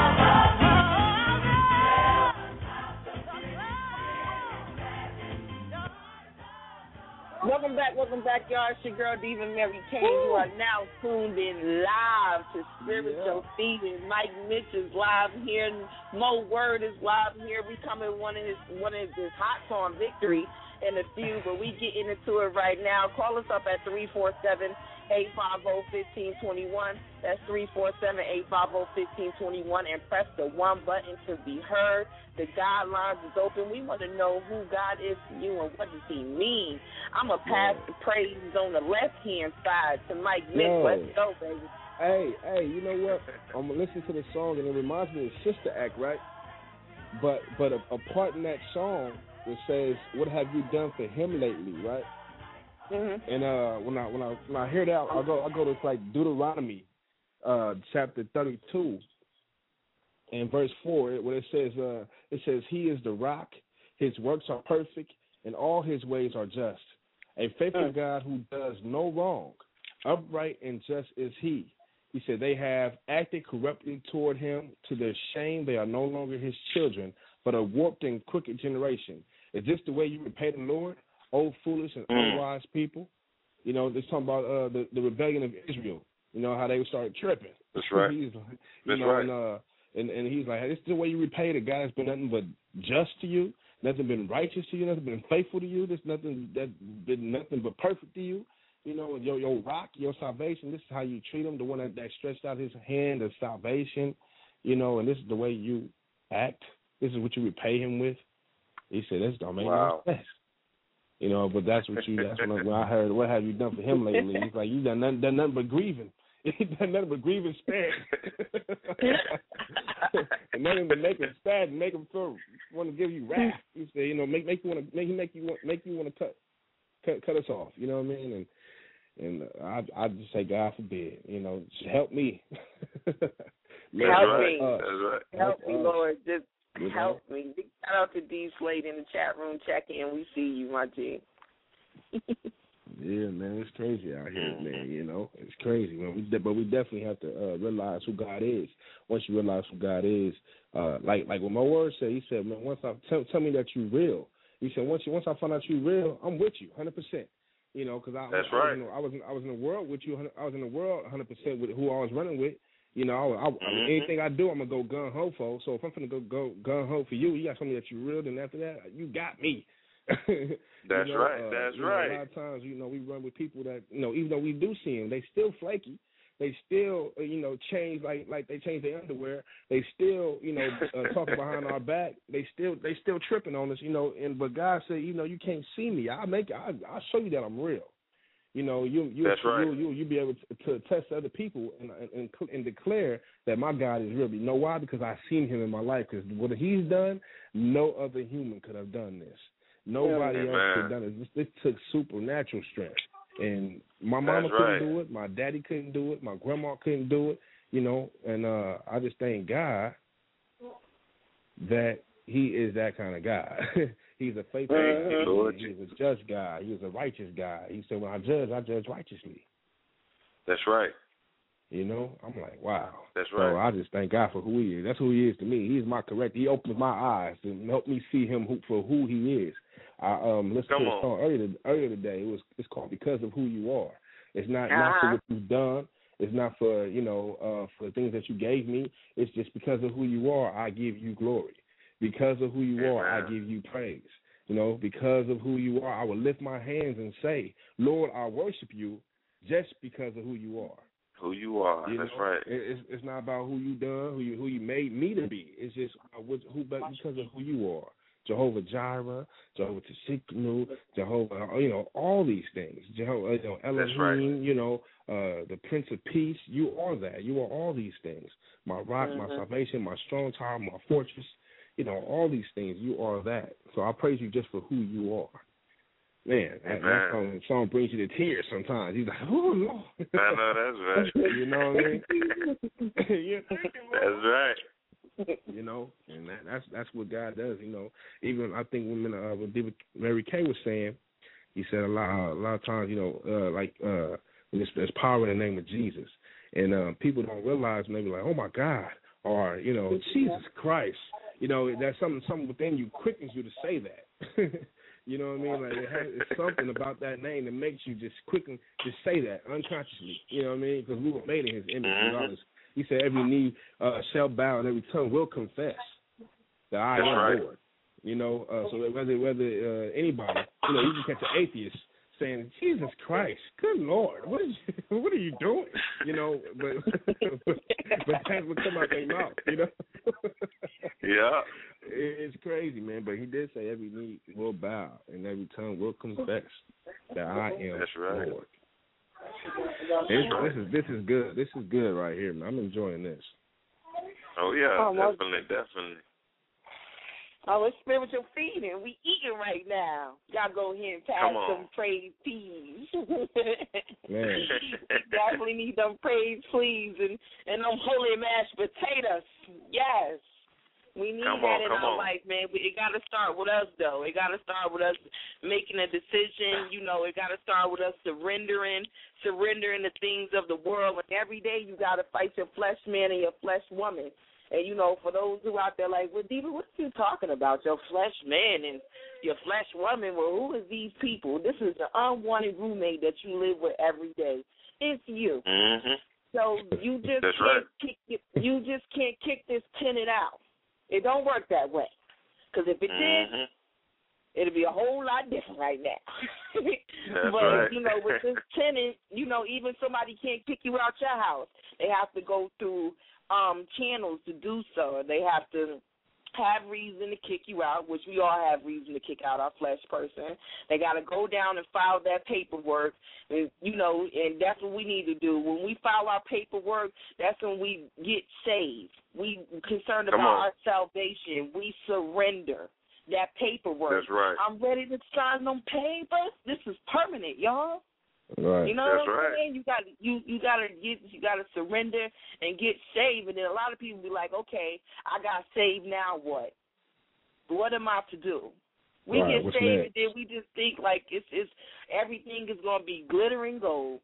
Welcome back, y'all. It's your girl, Diva Mary Kane. You are now tuned in live to Spiritual Feeding. Mike Mitch is live here. Mo Word is live here. We coming one of his hot song, Victory, in a few, but we getting into it right now. Call us up at 347-850-1521. That's 347-850-1521, and press the 1 button to be heard. The guidelines is open. We want to know who God is to you and what does he mean. I'm going to pass the praise on the left-hand side to Mike Mitch. Let's go, baby. Hey, you know what? I'm going to listen to the song, and it reminds me of Sister Act, right? But a part in that song that says, "What have you done for him lately?" Right? Mm-hmm. And when I hear that, I go to like Deuteronomy, chapter 32, and verse 4, where it says, "He is the rock; his works are perfect, and all his ways are just. A faithful God who does no wrong, upright and just is he." He said, "They have acted corruptly toward him. To their shame, they are no longer his children, but a warped and crooked generation. Is this the way you repay the Lord, O foolish and unwise people?" You know, they're talking about the rebellion of Israel. You know, how they started tripping. That's right. That's right. And he's like, "Hey, this is the way you repay the guy that's been nothing but just to you, nothing been righteous to you, nothing been faithful to you, there's nothing that been nothing but perfect to you. You know, your rock, your salvation, this is how you treat him, the one that stretched out his hand of salvation, you know, and this is the way you act. This is what you repay him with. He said, "This don't make wow. no sense." You know, but that's what you. That's when I heard, "What have you done for him lately?" He's like, "You done nothing but grieving. He done nothing but grieving spare, and nothing but make him sad and make him feel want to give you wrath." He said, "You know, make you want to cut us off." You know what I mean? And I just say, God forbid. You know, just help me. Help me. That's right. Help me, Lord. Just help me. Shout out to D Slade in the chat room. Check in. We see you, my G. Yeah, man, it's crazy out here, man. You know, it's crazy, man. But we definitely have to realize who God is. Once you realize who God is, like what my word said, he said, man, once tell me that you're real. He said, once I find out you're real, I'm with you, 100%. You know, because I was in the world with you. I was in the world 100% with who I was running with. You know, anything I do, I'm gonna go gun ho for. So if I'm gonna go gun ho for you, you got something that you're real. Then after that, you got me. That's right. That's right. A lot of times, you know, we run with people that, you know, even though we do see them, they still flaky. They still, you know, change like they change their underwear. They still, you know, talking behind our back. They still tripping on us, you know. But God said, you know, you can't see me. I'll show you that I'm real. You know, you'll be able to test other people and declare that my God is real. You know why? Because I've seen him in my life. Because what he's done, no other human could have done this. Nobody else could have done it. This took supernatural strength. And my mama couldn't do it. My daddy couldn't do it. My grandma couldn't do it. You know, and I just thank God that he is that kind of God. He's a faithful God. He's a just God. He's a righteous God. He said, when I judge righteously. That's right. You know, I'm like, wow. That's right. So I just thank God for who he is. That's who he is to me. He's my corrector. He opens my eyes and help me see him for who he is. I listened to a song earlier today. It's called Because of Who You Are. It's not for what you've done. It's not for, you know, for the things that you gave me. It's just because of who you are, I give you glory. Because of who you are, I give you praise. You know, because of who you are, I will lift my hands and say, Lord, I worship you just because of who you are. Who you are, that's right. It's not about who you done, who you made me to be. It's just because of who you are. Jehovah Jireh, Jehovah Tsidkenu, Jehovah, you know, all these things. Jehovah, you know, Elohim, you know, the Prince of Peace. You are that. You are all these things. My rock, my salvation, my strong tower, my fortress. You know, all these things. You are that. So I praise you just for who you are. Man, that song brings you to tears sometimes. He's like, oh, Lord. I know, that's right. You know what I mean? That's right. You know, and that's what God does. You know, even I think when Mary Kay was saying, he said a lot of times, you know, there's power in the name of Jesus, and people don't realize maybe like, oh my God, or you know, Jesus Christ. You know, that's something within you quickens you to say that. You know what I mean? Like it's something about that name that makes you just say that unconsciously. You know what I mean? Because we were made in His image. Regardless. He said every knee shall bow and every tongue will confess that I am Lord. You know, so whether anybody, you know, you can catch an atheist saying, Jesus Christ, good Lord, what are you doing? You know, but that would come out their mouth, you know? Yeah. It's crazy, man, but he did say every knee will bow and every tongue will confess that I am Lord. This is good. This is good right here, man. I'm enjoying this. Oh, yeah, definitely. Oh, it's spiritual feeding. We eating right now. Y'all go ahead and pass some praise, please. Man. Definitely need them praise, please, and them holy mashed potatoes. Yes. We need that in our life, man. It got to start with us, though. It got to start with us making a decision. You know, it got to start with us surrendering the things of the world. And every day you got to fight your flesh man and your flesh woman. And, you know, for those who out there like, well, Diva, what are you talking about? Your flesh man and your flesh woman. Well, who is these people? This is the unwanted roommate that you live with every day. It's you. Mm-hmm. So you just can't kick this tenant out. It don't work that way. Because if it did, it'd be a whole lot different right now. But, you know, with this tenant, you know, even somebody can't kick you out your house. They have to go through channels to do so. They have to have reason to kick you out, which we all have reason to kick out our flesh person. They got to go down and file that paperwork, and, and that's what we need to do. When we file our paperwork, that's when we get saved. We concerned about our salvation. We surrender that paperwork. That's right. I'm ready to sign them papers. This is permanent, y'all. Right. You know That's what I'm right. saying? You gotta surrender and get saved, and then a lot of people be like, okay, I got saved, now what? What am I to do? We Right, get what's saved next? and then we just think like it's everything is gonna be glittering gold.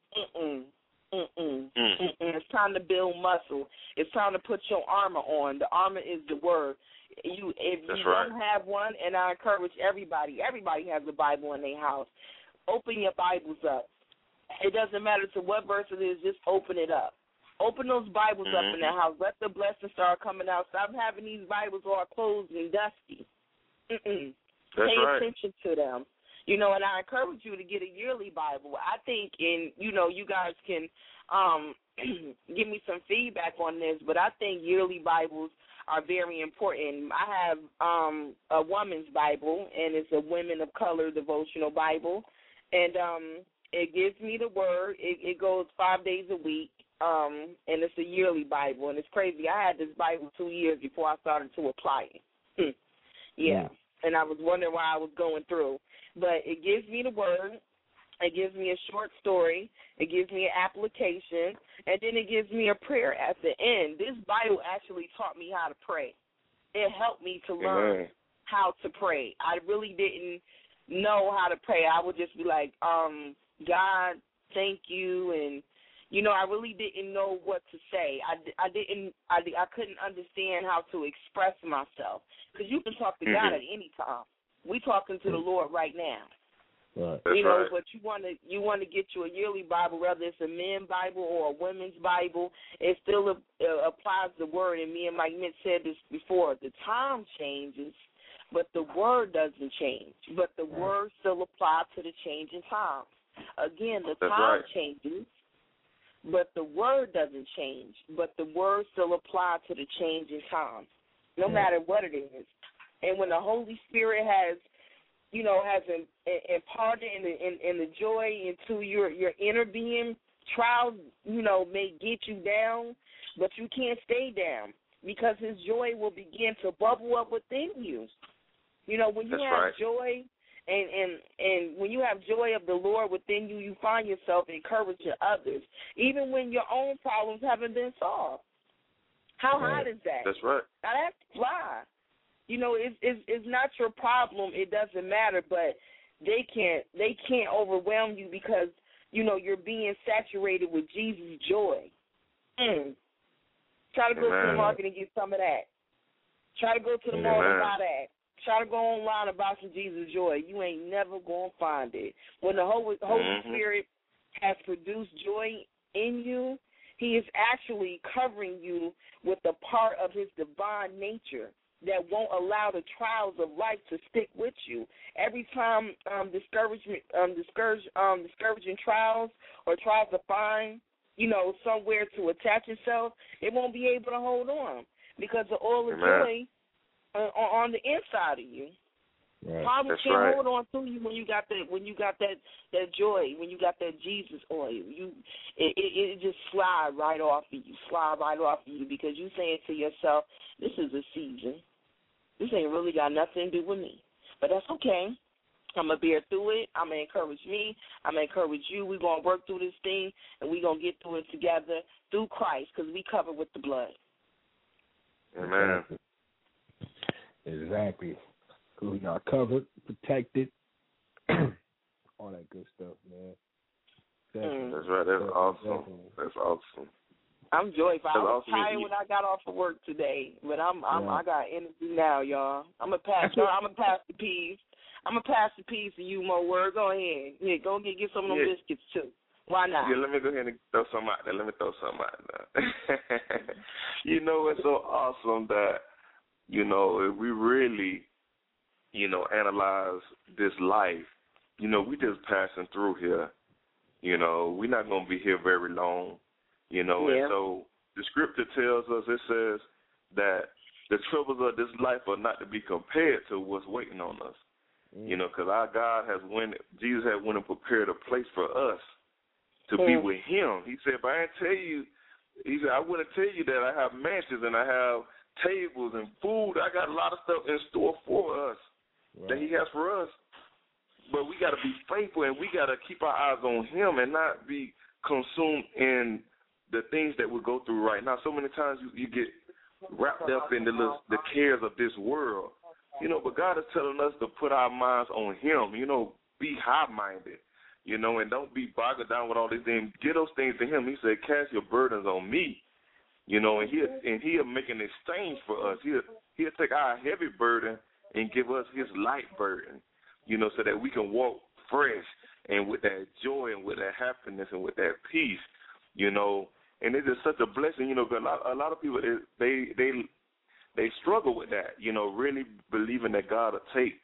It's time to build muscle. It's time to put your armor on. The armor is the word. If you don't have one, and I encourage everybody has a Bible in their house. Open your Bibles up. It doesn't matter to what verse it is, just open it up. Open those Bibles up in the house. Let the blessings start coming out. Stop having these Bibles all closed and dusty. Pay attention to them. And I encourage you to get a yearly Bible. I think, you guys can give me some feedback on this, but I think yearly Bibles are very important. I have a woman's Bible, and it's a Women of Color devotional Bible, and it gives me the word. It goes 5 days a week, and it's a yearly Bible, and it's crazy. I had this Bible 2 years before I started to apply it. And I was wondering why I was going through. But it gives me the word. It gives me a short story. It gives me an application, and then it gives me a prayer at the end. This Bible actually taught me how to pray. It helped me to learn how to pray. I really didn't know how to pray. I would just be like, God, thank you, and I really didn't know what to say. I couldn't understand how to express myself, because you can talk to God at any time. We talking to the Lord right now. Right. But you want to get you a yearly Bible, whether it's a men's Bible or a women's Bible. It still applies the word. And me and Mike Mitch said this before. The time changes, but the word doesn't change. But the word still applies to the changing times. Again, the time changes, but the word doesn't change. But the word still applies to the changing times, no matter what it is. And when the Holy Spirit has imparted in the joy into your inner being, trials, may get you down, but you can't stay down, because his joy will begin to bubble up within you. When you have joy, and when you have joy of the Lord within you, you find yourself encouraging others, even when your own problems haven't been solved. How hot is that? That's right. Now that's fly. It's not your problem. It doesn't matter, but they can't overwhelm you, because you're being saturated with Jesus' joy. Try to go to the market and get some of that. Try to go to the mall and buy that. Try to go online and buy some Jesus' joy. You ain't never gonna find it. When the Holy Spirit has produced joy in you, he is actually covering you with a part of his divine nature that won't allow the trials of life to stick with you. Every time discouraging trials or tries to find, somewhere to attach itself, it won't be able to hold on, because the oil of joy on the inside of you. Right. Problems can't hold on to you when you got that joy, when you got that Jesus oil. It just slide right off of you, because you saying to yourself, this is a season. This ain't really got nothing to do with me. But that's okay. I'm going to bear through it. I'm going to encourage me. I'm going to encourage you. We're going to work through this thing, and we're going to get through it together through Christ, because we covered with the blood. Amen. Exactly. We are covered, protected, all that good stuff, man. Definitely. That's right. That's awesome. Definitely. That's awesome. I'm joyful. I was awesome. tired when I got off of work today, but I got energy now, y'all. I'm gonna pass the peas. I'm gonna pass the peas to you, Mo Word. Go ahead. Yeah, go get some of them biscuits too. Why not? Yeah, let me go ahead and throw some out there. It's so awesome that, if we really, analyze this life, we just passing through here. We're not going to be here very long, And so the scripture tells us, it says that the troubles of this life are not to be compared to what's waiting on us. You know, because our God Jesus had went and prepared a place for us to be with him. He said, if I didn't tell you, he said, I wouldn't tell you that I have mansions and I have tables and food. I got a lot of stuff in store for us that he has for us. But we got to be faithful and we got to keep our eyes on him and not be consumed in the things that we go through right now. So many times you get wrapped up in the cares of this world. You know, but God is telling us to put our minds on him, you know, be high-minded, you know, and don't be bogged down with all these things. Get those things to him. He said, cast your burdens on me, you know, and he'll make an exchange for us. He'll take our heavy burden and give us his light burden, you know, so that we can walk fresh and with that joy and with that happiness and with that peace, you know. And it's just such a blessing, you know, because a lot of people, they struggle with that, you know, really believing that God will take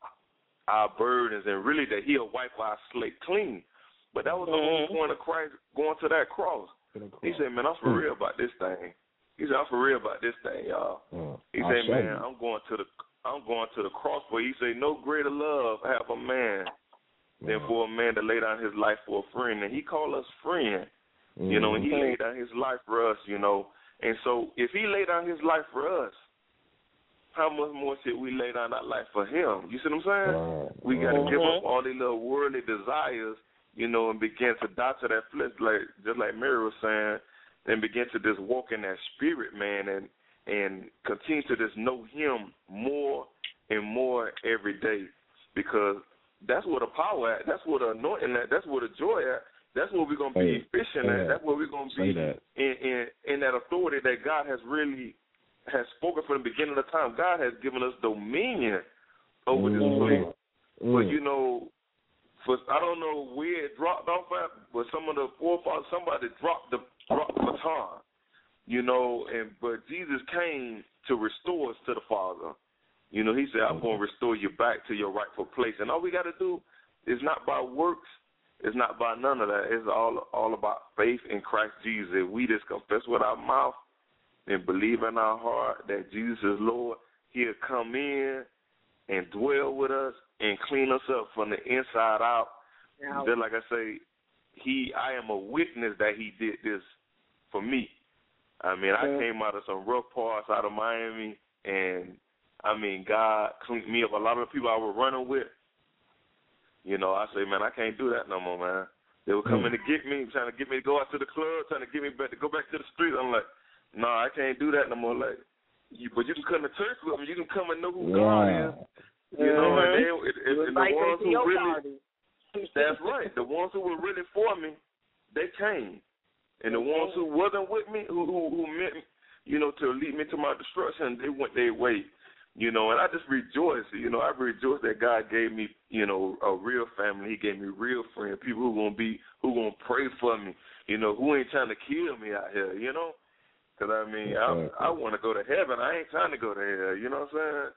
our burdens and really that he'll wipe our slate clean. But that was the whole point of Christ going to that cross. He said, man, I'm for real about this thing. He said, I'm for real about this thing, y'all. He said, man, I'm going to the cross for you. He said, no greater love have a man than for a man to lay down his life for a friend. And he called us friend, you know, and he laid down his life for us, you know. And so if he laid down his life for us, how much more should we lay down our life for him? You see what I'm saying? We got to give up all these little worldly desires, you know, and begin to die to that flesh, just like Mary was saying, and begin to just walk in that spirit, man, and continue to just know him more and more every day, because that's where the power at. That's where the anointing at. That's where the joy at. That's where we're going to be efficient at. That's where we're going to be in that authority that God has spoken from the beginning of time. God has given us dominion over this place. But, you know, I don't know where it dropped off at, but some of the forefathers, somebody dropped the baton, you know, but Jesus came to restore us to the Father. You know, he said, I'm going to restore you back to your rightful place. And all we got to do is not by works. It's not by none of that. It's all about faith in Christ Jesus. If we just confess with our mouth and believe in our heart that Jesus is Lord, he'll come in and dwell with us and clean us up from the inside out. Just like I say, I am a witness that he did this for me. I mean, I came out of some rough parts out of Miami, and, I mean, God cleaned me up. A lot of the people I was running with, you know, I say, man, I can't do that no more, man. They were coming to get me, trying to get me to go out to the club, trying to get me back to go back to the street. I'm like, no, I can't do that no more. Like, but you can come to church with me. You can come and know who God is. You know, and the ones who really, that's right. The ones who were really for me, they came. And the ones who wasn't with me, who meant, you know, to lead me to my destruction, they went their way. You know, and I just rejoice. You know, I rejoice that God gave me, you know, a real family. He gave me real friends, people who gonna pray for me. You know, who ain't trying to kill me out here. You know, because I mean, I want to go to heaven. I ain't trying to go to hell. You know what I'm saying?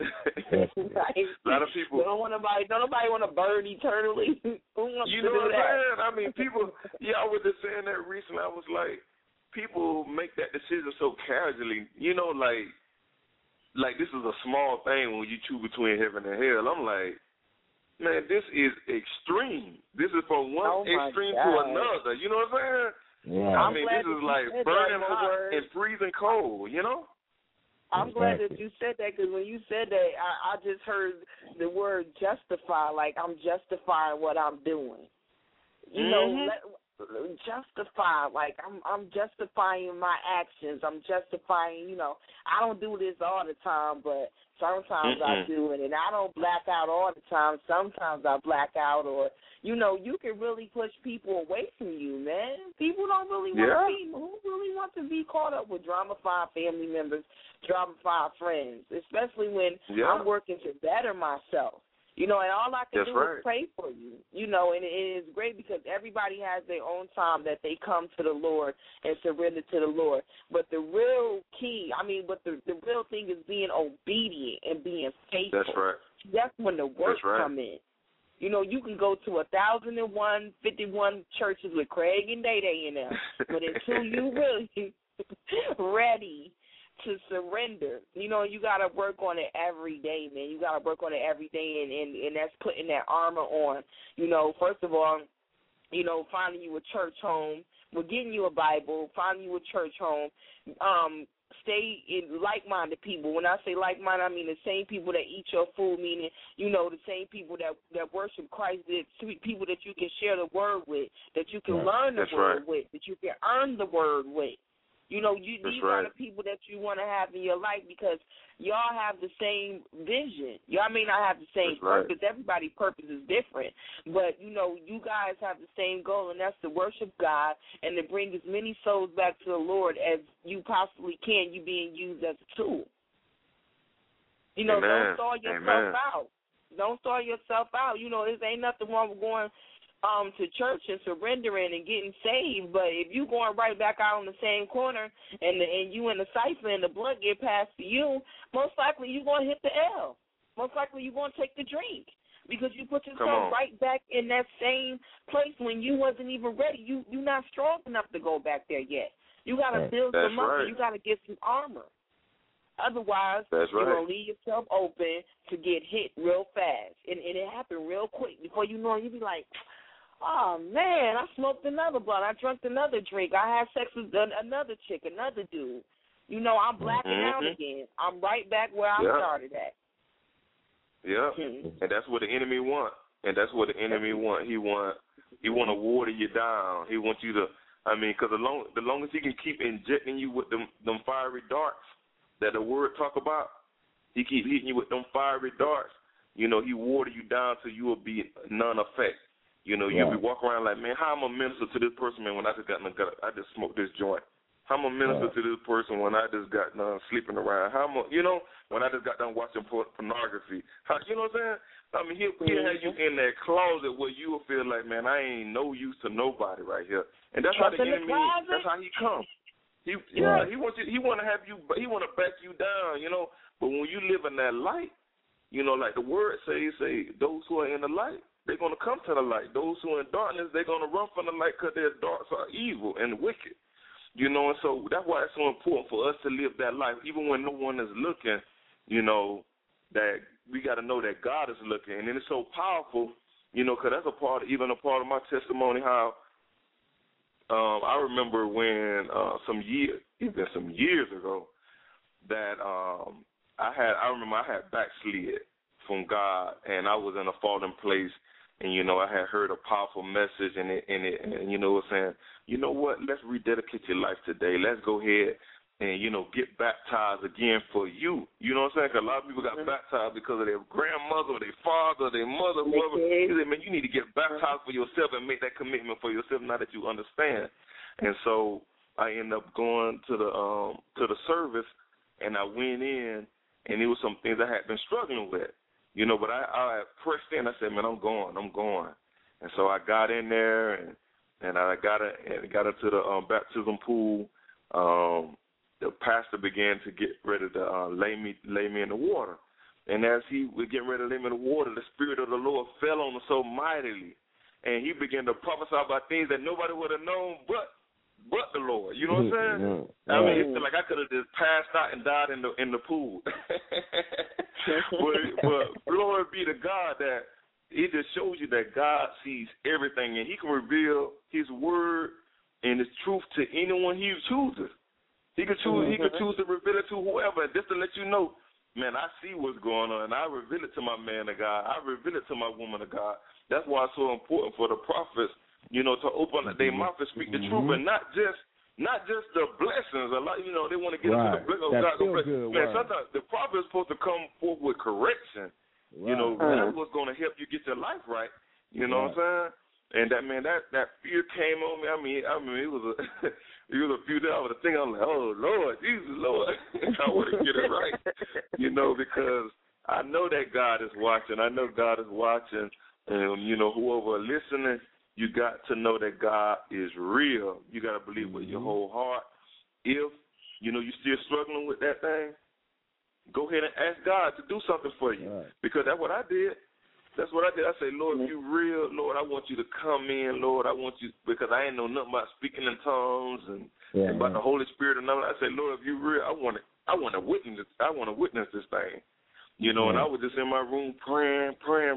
A lot of people don't nobody want to burn eternally. Who wants you to know do what that? I'm saying? I mean, people. Yeah, I was just saying that recently. I was like, people make that decision so casually. You know, like this is a small thing when you choose between heaven and hell. I'm like, man, this is extreme. This is from one extreme to another. You know what I'm saying? Yeah. I mean, this is like burning hot and freezing cold. You know. I'm glad that you said that, because when you said that, I just heard the word justify, like I'm justifying what I'm doing. You know, justify, like I'm justifying my actions. I'm justifying, you know, I don't do this all the time, but sometimes I do it, and I don't black out all the time. Sometimes I black out, or, you know, you can really push people away from you, man. People don't really want to be caught up with drama-fied family members, drama-fied friends, especially when I'm working to better myself. You know, and all I can do is pray for you. You know, and it is great because everybody has their own time that they come to the Lord and surrender to the Lord. But the real key, the real thing is being obedient and being faithful. That's right. That's when the work come in. You know, you can go to 1,051 churches with Craig and Day Day in them, but until you really ready to surrender. You know, you got to work on it every day, man. You got to work on it every day, and that's putting that armor on. You know, first of all, you know, finding you a church home. We're getting you a Bible, finding you a church home. Stay in like-minded people. When I say like-minded, I mean the same people that eat your food, meaning, you know, the same people that worship Christ, the people that you can share the word with, that you can learn the word with, that you can earn the word with. You know, these are the people that you want to have in your life because y'all have the same vision. Y'all may not have the same purpose. Everybody's purpose is different. But, you know, you guys have the same goal, and that's to worship God and to bring as many souls back to the Lord as you possibly can, you being used as a tool. You know, don't stall yourself out. Don't stall yourself out. You know, there ain't nothing wrong with going to church and surrendering and getting saved, but if you going right back out on the same corner and you in the cipher and the blood get passed to you, most likely you going to hit the L. Most likely you going to take the drink because you put yourself right back in that same place when you wasn't even ready. You're not strong enough to go back there yet. You got to build some muscle. You got to get some armor. Otherwise, you're going to leave yourself open to get hit real fast. And it happened real quick. Before you know it, you be like, oh, man, I smoked another blunt. I drank another drink. I had sex with another chick, another dude. You know, I'm blacking out again. I'm right back where I started at. Yeah, and that's what the enemy want. And that's what the enemy want. He want to water you down. He wants you to, I mean, because the longest he can keep injecting you with them fiery darts that the word talk about, he keep hitting you with them fiery darts. You know, he water you down till you will be none-effect. You know, you'll be walking around like, man, how am I minister to this person, man, when I just smoked this joint? How am I minister to this person when I just got done sleeping around? How am I, you know, when I just got done watching pornography? You know what I'm saying? I mean, he'll have you in that closet where you will feel like, man, I ain't no use to nobody right here. And that's how the enemy, that's how he comes. He wants you, he want to have you, he want to back you down, you know. But when you live in that light, you know, like the word say those who are in the light, they're going to come to the light. Those who are in darkness, they're going to run from the light because their darks are evil and wicked. You know, and so that's why it's so important for us to live that life, even when no one is looking, you know, that we got to know that God is looking. And then it's so powerful, you know, because that's a part of my testimony, how I remember when some years ago that I remember I had backslid from God, and I was in a fallen place. And, you know, I had heard a powerful message, and you know, saying, you know what, let's rededicate your life today. Let's go ahead and, you know, get baptized again for you. You know what I'm saying? Because a lot of people got baptized because of their grandmother or their father or their mother, whoever. He said, man, you need to get baptized for yourself and make that commitment for yourself now that you understand. And so I ended up going to the service, and I went in, and there was some things I had been struggling with. You know, but I pressed in. I said, man, I'm going. And so I got in there, and I got into the baptism pool. The pastor began to get ready to lay me in the water. And as he was getting ready to lay me in the water, the Spirit of the Lord fell on him so mightily. And he began to prophesy about things that nobody would have known but the Lord. You know what I'm saying? I mean, it's like I could have just passed out and died in the pool. but glory be to God that it just shows you that God sees everything, and he can reveal his word and his truth to anyone he chooses. He could choose to reveal it to whoever. And just to let you know, man, I see what's going on, and I reveal it to my man of God. I reveal it to my woman of God. That's why it's so important for the prophets, you know, to open their mouth and speak the truth, and not just the blessings. A lot, you know, they want to get into the blessings of God. Man, sometimes the prophet is supposed to come forth with correction. You know, that's what's going to help you get your life right. You know what I'm saying? And that fear came on me. I mean, it was a few days. I was thinking, I'm like, oh Lord, Jesus, Lord, I want to get it right. You know, because I know that God is watching. I know God is watching, and you know, whoever are listening, you got to know that God is real. You got to believe with your whole heart. If, you know, you're still struggling with that thing, go ahead and ask God to do something for you. Because that's what I did. That's what I did. I said, Lord, if you real, Lord, I want you to come in, Lord. I want you, because I ain't know nothing about speaking in tongues and about the Holy Spirit and all that. I said, Lord, if you real, I want to witness this thing. You know, and I was just in my room praying,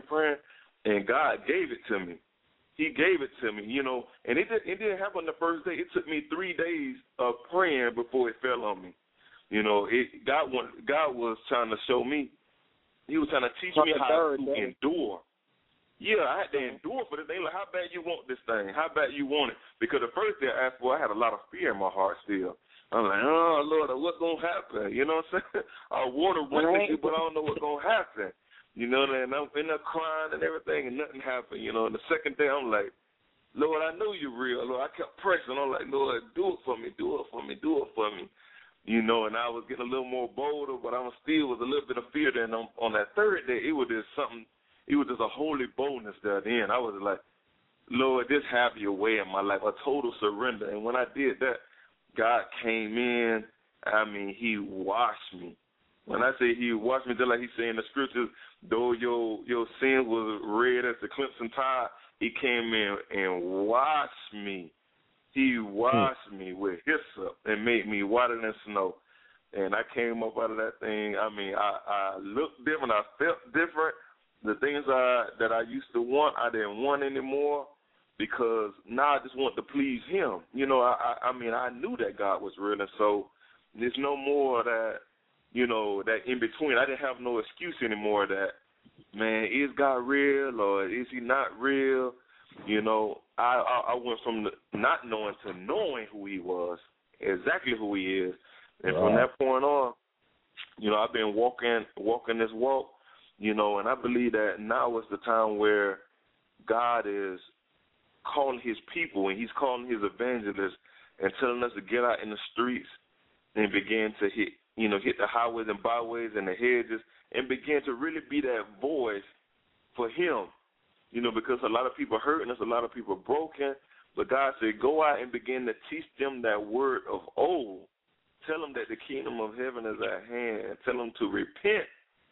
and God gave it to me. He gave it to me, you know, and it didn't happen the first day. It took me 3 days of praying before it fell on me. You know, God was trying to show me. He was trying to teach me how to endure. Yeah, I had to endure for this thing. Like, how bad you want this thing? How bad you want it? Because the first day I asked for, I had a lot of fear in my heart still. I'm like, oh, Lord, what's going to happen? You know what I'm saying? I want to witness you, but I don't know what's going to happen. You know, and I'm in there crying and everything, and nothing happened. You know, and the second day I'm like, Lord, I know you're real. Lord, I kept pressing. I'm like, Lord, do it for me, do it for me, do it for me. You know, and I was getting a little more bolder, but I was still with a little bit of fear. Then on that third day, it was just something. It was just a holy boldness there. Then I was like, Lord, just have your way in my life, a total surrender. And when I did that, God came in. I mean, He washed me. When I say He washed me, just like He said in the scriptures, though your sins was red as the crimson tide, He came in and washed me. He washed me with hyssop and made me whiter than snow. And I came up out of that thing. I mean, I looked different. I felt different. The things that I used to want, I didn't want anymore because now I just want to please Him. You know, I mean, I knew that God was real, and so there's no more that, you know, that in between. I didn't have no excuse anymore that, man, is God real or is He not real? You know, I went from not knowing to knowing who He was, exactly who He is. And from that point on, you know, I've been walking this walk, you know, and I believe that now is the time where God is calling His people and He's calling His evangelists and telling us to get out in the streets and begin to hit the highways and byways and the hedges and begin to really be that voice for Him. You know, because a lot of people are hurting us, a lot of people are broken. But God said, go out and begin to teach them that word of old. Tell them that the kingdom of heaven is at hand. Tell them to repent,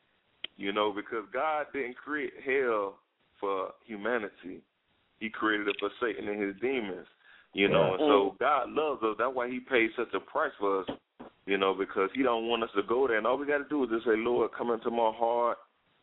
you know, because God didn't create hell for humanity. He created it for Satan and his demons, you know. And so God loves us. That's why He paid such a price for us, you know, because He don't want us to go there. And all we got to do is just say, Lord, come into my heart.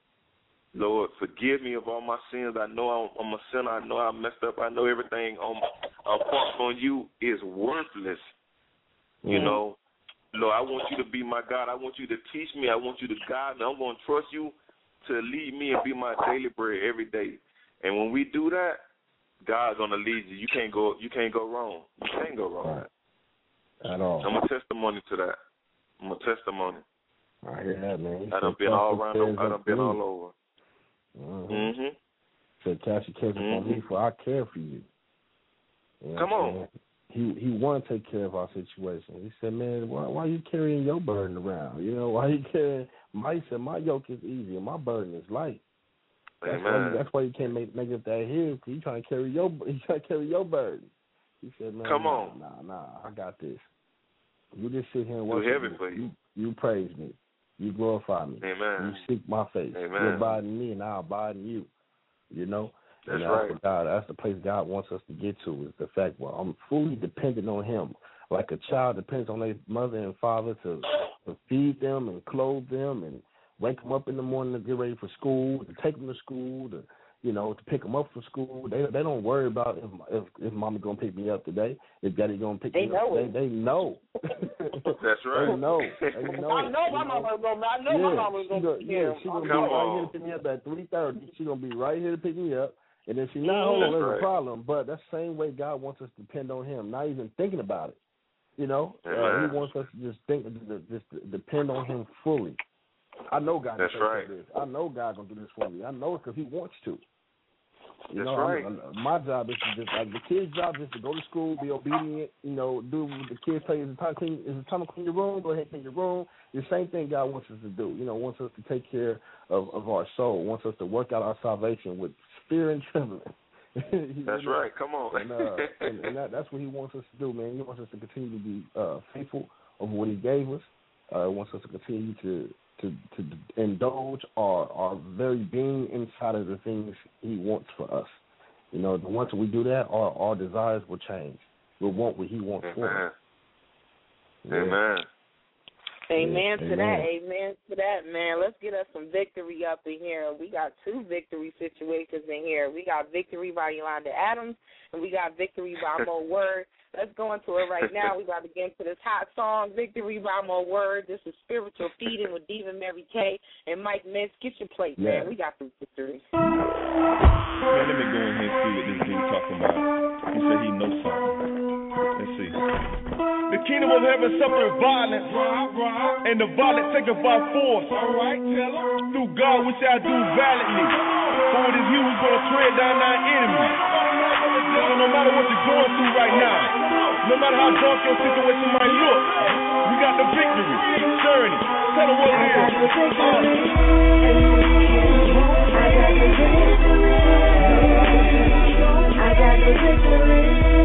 Lord, forgive me of all my sins. I know I'm a sinner. I know I messed up. I know everything apart from You is worthless. You know, Lord, I want You to be my God. I want You to teach me. I want You to guide me. I'm going to trust You to lead me and be my daily bread every day. And when we do that, God's going to lead you. You can't go wrong. You can't go wrong. Right. At all. I'm a testimony to that. I'm a testimony. I hear that, man. I done been all around. I done been all over. Said, cast your cares upon me, for I care for you. Come on. He want to take care of our situation. He said, man, why are you carrying your burden around? You know, why are you carrying? He said, my yoke is easy and my burden is light. That's why you can't make it that hill, because he's trying to carry your burden. He said, man, come on. Nah, I got this. You just sit here and worship me. Too heavy for you. You praise me. You glorify me. Amen. You seek my face. Amen. You abide in me, and I abide in you. You know? That's right. That's the place God wants us to get to, is the fact, well, I'm fully dependent on Him. Like a child depends on their mother and father to feed them and clothe them and wake them up in the morning to get ready for school, to take them to school, to pick them up for school. They don't worry about if Mama gonna pick me up today, if Daddy gonna pick me up today. They know. That's right. They know. I know my mama's gonna pick me up. She's gonna be right here to pick me up at 3:30. She's gonna be right here to pick me up. And then she's not, hold on, there's a problem. But that's the same way God wants us to depend on Him, not even thinking about it. You know, He wants us to just depend on Him fully. I know God can do this. I know God gonna do this for me. I know it because He wants to. That's right. My job is to just, like, the kids' job is to go to school, be obedient, do what the kids say. Is it time to clean your room? Go ahead and clean your room. The same thing God wants us to do. Wants us to take care of our soul, wants us to work out our salvation with fear and trembling. That's right. Come on. And that's what He wants us to do, man. He wants us to continue to be faithful of what He gave us. Wants us to continue to indulge our very being inside of the things He wants for us. You know, once we do that, our desires will change. We'll want what He wants for us. Yeah. Amen. Amen to that. Amen to that, man. Let's get us some victory up in here. We got 2 victory situations in here. We got victory by Yolanda Adams, and we got victory by Mo Word. Let's go into it right now. We about to get into this hot song, Victory by Mo Word. This is Spiritual Feeding with Diva Mary Kay and Mike Mintz. Get your plate, man. We got some victory. Man, let me go in here and see what this dude talking about. He said he knows something. Let's see. The kingdom of heaven suffered violence, and the violent taken by force. All right, tell him. Through God we shall do valiantly. For it is He who's going to tread down our enemies. So no matter what you're going through right now, no matter how dark your situation might look, we got the victory. Journey. Tell them what it is. I got the victory.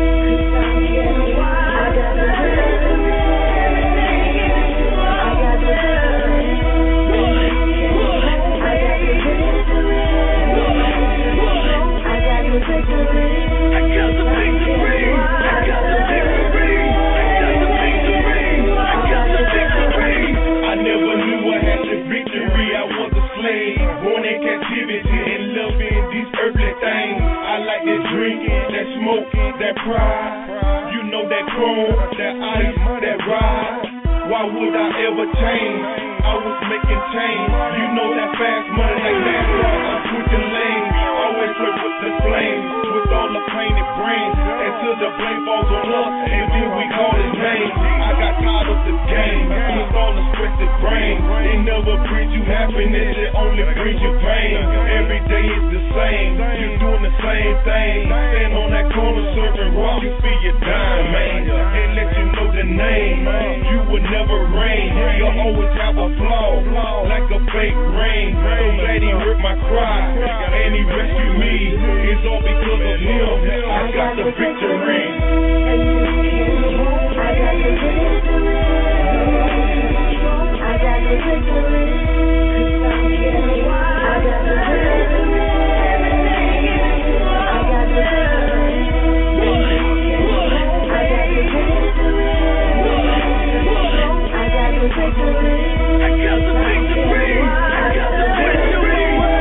Smoking, that pride, you know that chrome, that ice, that ride. Why would I ever change? I was making change. You know that fast money, like NASCAR, I'm switching lanes. Always work with the flames, with all the pain it brings. Until the blame falls on us, and then we call His name. I got tired of this game, with all the stress it brings. It never brings you happiness, it only brings you pain. Every day it's the same, you're doing the same thing. Stand on that corner serving rock, you feel your dime, man. And let you know the name, you will never reign. You'll always have a flaw, like a fake rain. So glad He heard my cry, and He rescued me. It's all because of Him, I got the victory. I got the victory. I got the victory. I got the victory. I got the victory. I got the victory. I got the victory. I got the victory. I got the victory.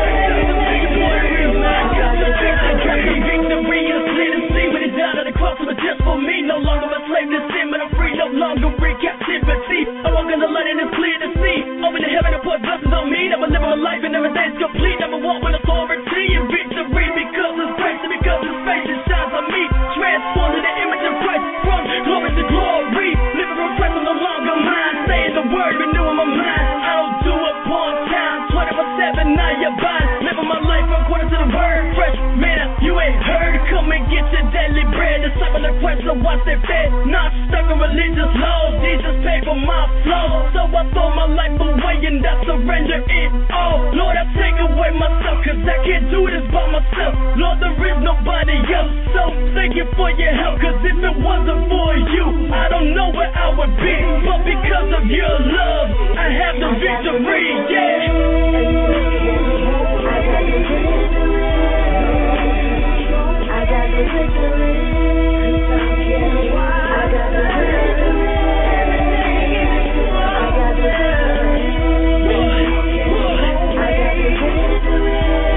Just for me, no longer a slave to sin, but I'm free, no longer in captivity. I walk in the light and it's clear to see. Open to heaven and put blessings on me. Never live my life and everything's complete. Never walk with authority and victory because His grace and because His face it shines on me. Transformed to the image of Christ, from glory to glory. Living from Christ, I'm no longer mine. Saying the word, renewing my mind. I don't do it part time, 24/7. Now you're bind. Living my life according to the word. Fresh man, you ain't heard. Come and get your daily bread. Disciple of Christ, so watch their fed. Not stuck in religious laws. Jesus paid for my flaws. So I throw my life away and I surrender it all. Lord, I take away myself, cause I can't do this by myself. Lord, there is nobody else. So thank You for your help, cause if it wasn't for You, I don't know where I would be. But because of Your love, I have the victory, yeah. I got the victory. I got the victory. I got the victory. I got the victory. I got the victory.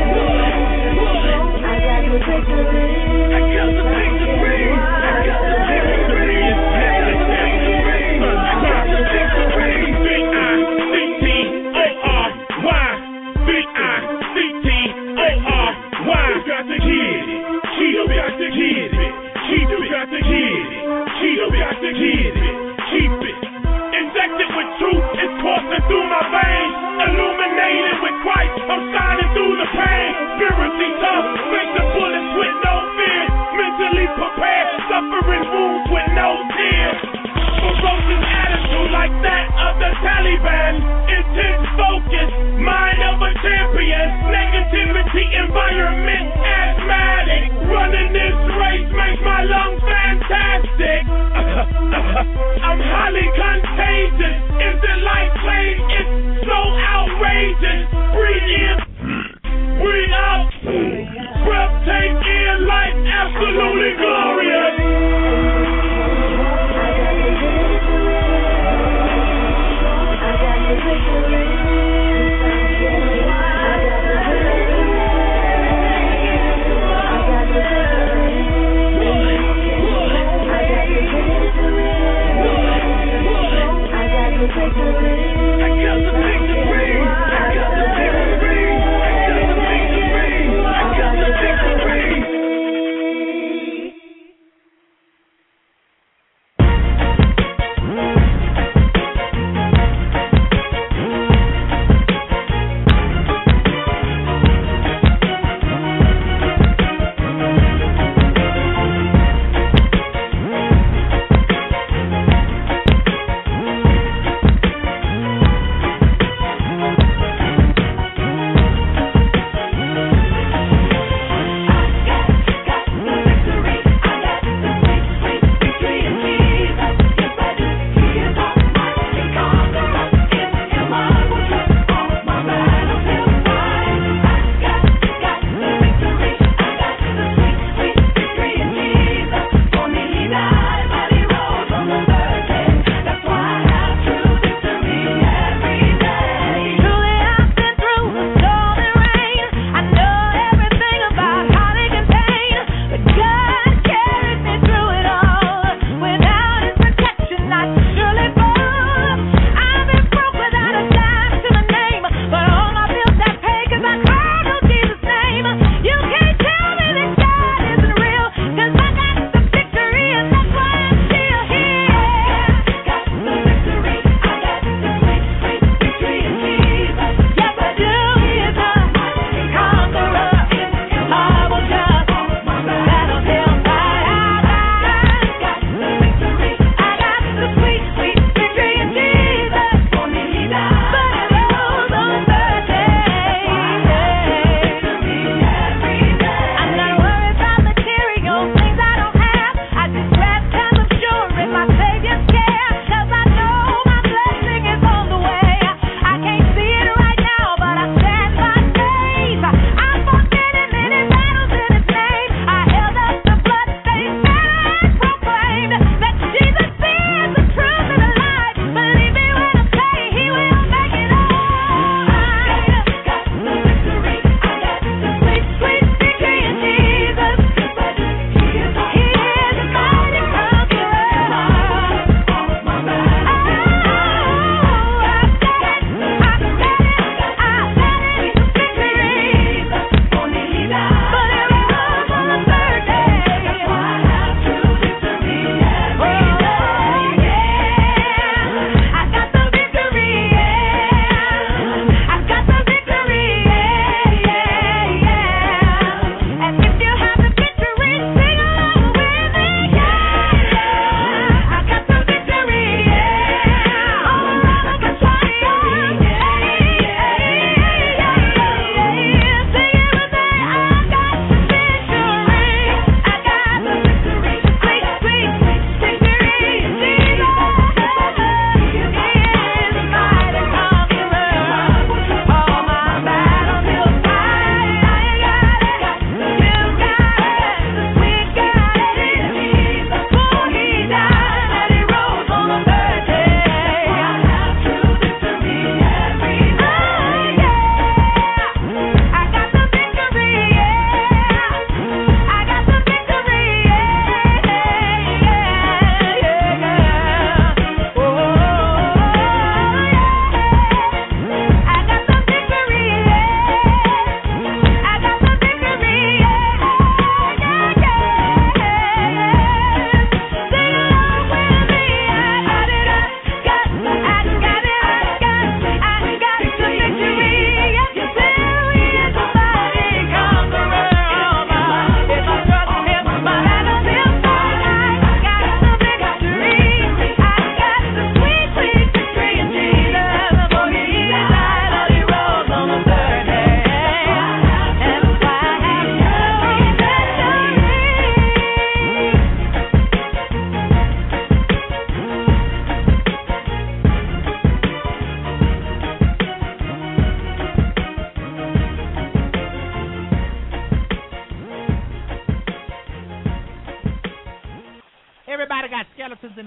I got the victory. I got the victory. I got the victory. I got the victory. V-I-C-T-O-R-Y. V-I-C-T-O-R-Y. You got to get it. You got to get it. You got to get it. You got to get it. Keep it. Injected with truth, it's coursing through my veins. Illuminated with Christ, I'm shining through the pain. Spiritually tough, face the bullets with no fear. Mentally prepared, suffering wounds with no tears. Ferocious attitude like that of the Taliban. Intense focus, mind of a champion. Negativity environment, asthmatic. Running this race makes my lungs fantastic. I'm highly contagious. If the light plays, it's so agent. Breathe in, breathe out. Breath take in life, absolutely glorious.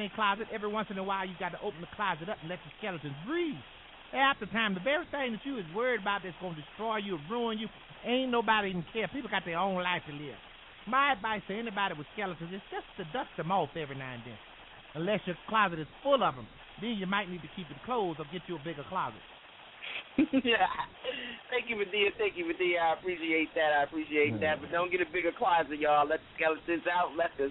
their closet. Every once in a while, you got to open the closet up and let the skeletons breathe. Half the time, the very thing that you is worried about that's going to destroy you or ruin you, ain't nobody even care. People got their own life to live. My advice to anybody with skeletons is just to dust them off every now and then. Unless your closet is full of them. Then you might need to keep it closed or get you a bigger closet. Yeah. Thank you, Medea. I appreciate that. But don't get a bigger closet, y'all. Let the skeletons out.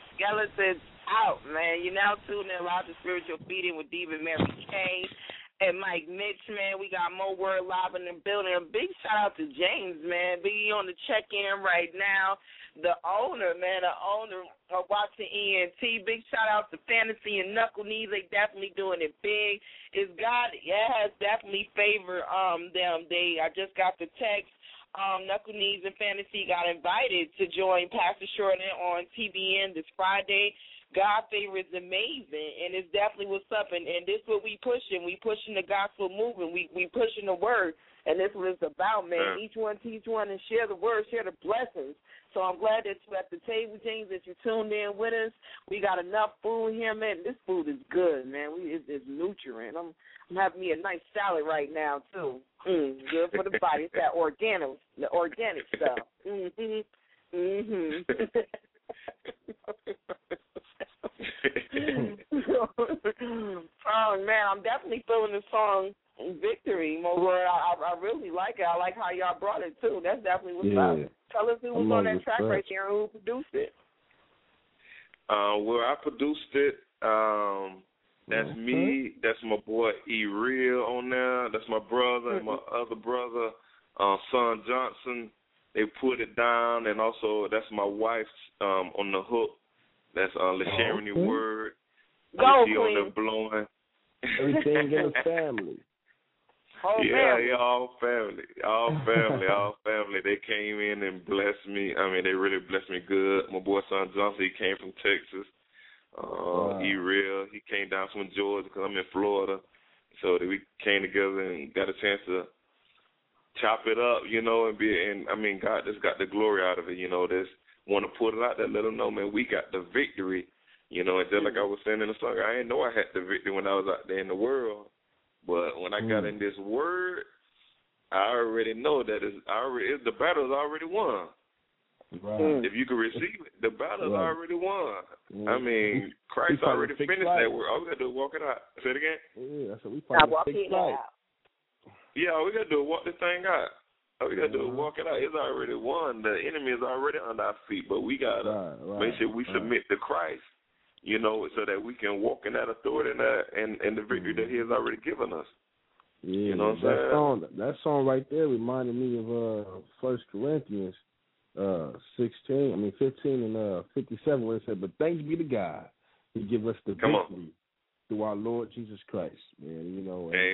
Man. You're now tuned in live to Spiritual Feeding with Diva Mary Kay and Mike Mitch, man. We got more word live in the building. A big shout out to James, man. Biggie on the check-in right now. The owner of Watson ENT. Big shout out to Fantasy and Knuckle Knees. They definitely doing it big. God has definitely favored them. I just got the text. Knuckle Knees and Fantasy got invited to join Pastor Shorten on TBN this Friday. God favor is amazing, and it's definitely what's up. And this is what we pushing. We pushing the gospel movement. We pushing the word. And this is what it's about, man. Each one teach one and share the word, share the blessings. So I'm glad that you're at the table, James, that you tuned in with us. We got enough food here, man. This food is good, man. It's nutrient. I'm having me a nice salad right now, too. Good for the body. It's that the organic stuff. Oh, man, I'm definitely feeling the song Victory. I really like it. I like how y'all brought it, too. That's definitely what's up. Tell us who was on that track right there and who produced it. Well, I produced it. That's me. That's my boy E-Real on there. That's my brother and my other brother, Son Johnson. They put it down, and also that's my wife on the hook. That's LaSharon Word. Go, on there blowing. Everything in the family. All family. They came in and blessed me. I mean, they really blessed me good. My boy Son Johnson, he came from Texas. E-Real, he came down from Georgia because I'm in Florida. So we came together and got a chance to chop it up, and God just got the glory out of it, Just want to put it out there, let them know, man, we got the victory, and just like I was saying in the song, I didn't know I had the victory when I was out there in the world. But when I got in this word, I already know that the battle is already won. Right. If you can receive it, the battle is already won. I mean, Christ already finished that work. All we got to do is walk it out. Say it again? Yeah, that's what we fight a fixed fight. Yeah, all we got to do is walk this thing out. All we got to do is walk it out. It's already won. The enemy is already under our feet, but we got to make sure we submit to Christ. So that we can walk in that authority and the victory that He has already given us. Yeah, that song right there reminded me of 1 Corinthians 15 and 57, where it said, "But thanks be to God, He give us the victory through our Lord Jesus Christ." Man,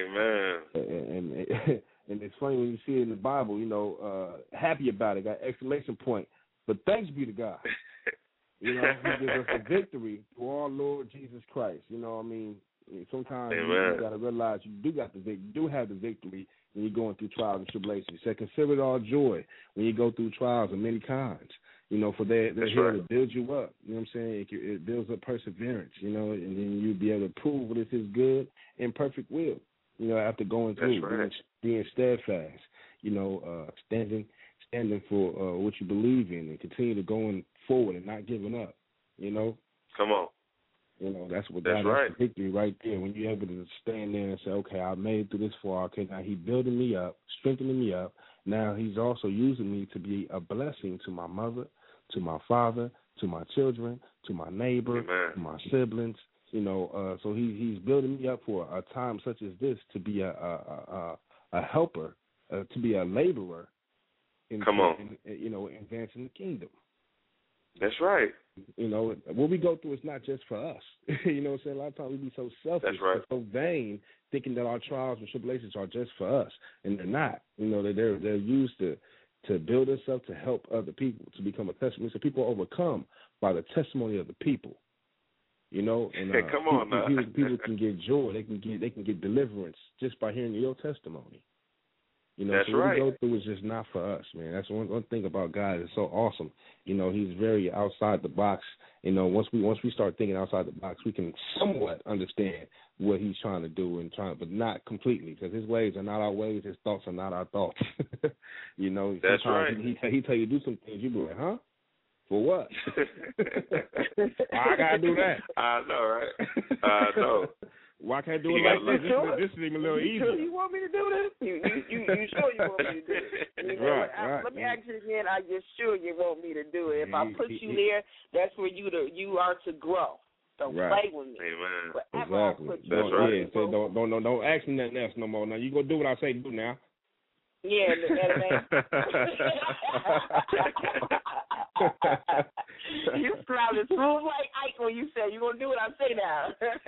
Amen. And it's funny when you see it in the Bible. Happy about it, got exclamation point. But thanks be to God. He gives us the victory through our Lord Jesus Christ. Sometimes you got to realize you do have the victory when you're going through trials and tribulations. So consider it all joy when you go through trials of many kinds. For they're here to build you up. You know what I'm saying? It builds up perseverance, and then you'll be able to prove what is His good and perfect will, after going through, being steadfast, standing for what you believe in and continue to going forward and not giving up, Come on. That's what that's the victory right there. When you're able to stand there and say, okay, I made it through this far. Okay, now He's building me up, strengthening me up. Now He's also using me to be a blessing to my mother, to my father, to my children, to my neighbor, to my siblings. So He's building me up for a time such as this to be a helper, to be a laborer. Advancing the kingdom. That's right. What we go through is not just for us. You know what I'm saying? A lot of times we be so selfish, so vain, thinking that our trials and tribulations are just for us, and they're not. They're used to build us up, to help other people, to become a testimony. So people overcome by the testimony of the people. And come on now. people can get joy. They can get deliverance just by hearing your testimony. You know, that's so what right. we go through is just not for us, man. That's one thing about God is so awesome. You know, he's very outside the box. You know, once we start thinking outside the box, we can somewhat understand what he's trying to do but not completely, because his ways are not our ways, his thoughts are not our thoughts. You know, that's sometimes right. he tell you to do some things, you be like, huh? For what? I gotta do that. I know, right? I know. Why can't I do it like this? Sure? This is even a little easier. Sure you want me to do this? You sure you want me to do it? You know, right. Let me ask you again. Are you sure you want me to do it? If I put you there, that's where you are to grow. Don't play with me. Amen. Exactly. That's right. So don't ask me nothing else no more. Now you go do what I say do now. Yeah, you sounded smooth like Ike when you said you're gonna do what I say now.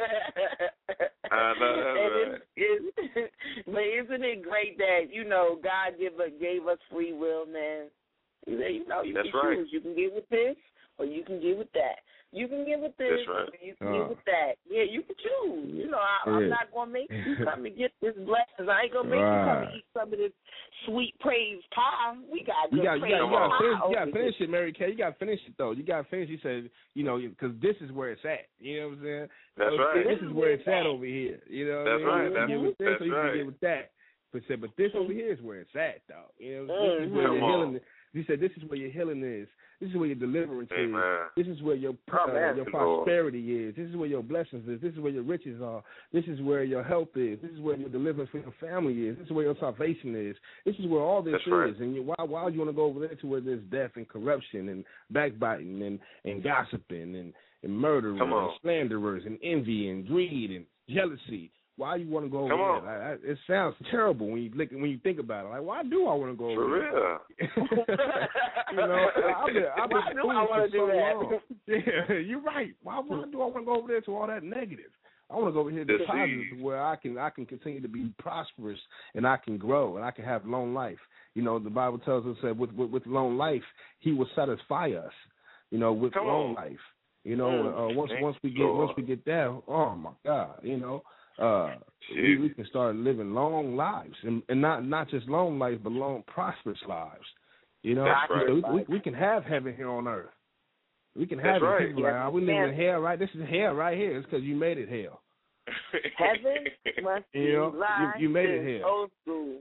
I know that's right. But isn't it great that God gave us free will, man? You that's can right. choose. You can get with this, or you can get with that. You can get with this, that's right. or you can get with that. Yeah, you can choose. I'm not gonna make you come and get this blessings. I ain't gonna make you come and eat some of this sweet praise pie. We got good praise pie. You gotta finish it, Mary Kay. You gotta finish it though. You gotta finish. You said, because this is where it's at. You know what I'm saying? That's right. This is where it's at over here. You know what I mean? That's right. You get with this, that's so you right. can get with that. But this over here is where it's at, though. You know, this is where Come your on. healing. You said this is where your healing is. This is where your deliverance Amen. is. This is where your prosperity is. This is where your blessings is. This is where your riches are. This is where your health is. This is where your deliverance for your family is. This is where your salvation is. This is where all this That's is. right. And why would you want to go over there to where there's death and corruption and backbiting and gossiping and murderers and slanderers and envy and greed and jealousy? Why you want to go over there? It sounds terrible when you think about it. Like, why do I want to go over there? For real. I've been I want to do that? long. Yeah, you're right. Why do I want to go over there to all that negative? I want to go over here to the positive, where I can continue to be prosperous and I can grow and I can have long life. The Bible tells us that with long life, He will satisfy us. With long life. Once we get there, oh my God, we can start living long lives, and not just long lives, but long prosperous lives. Right. We can have heaven here on earth. We can have it. People like, we live in hell, right? This is hell right here. It's because you made it hell. Heaven must be you made it hell. Old school.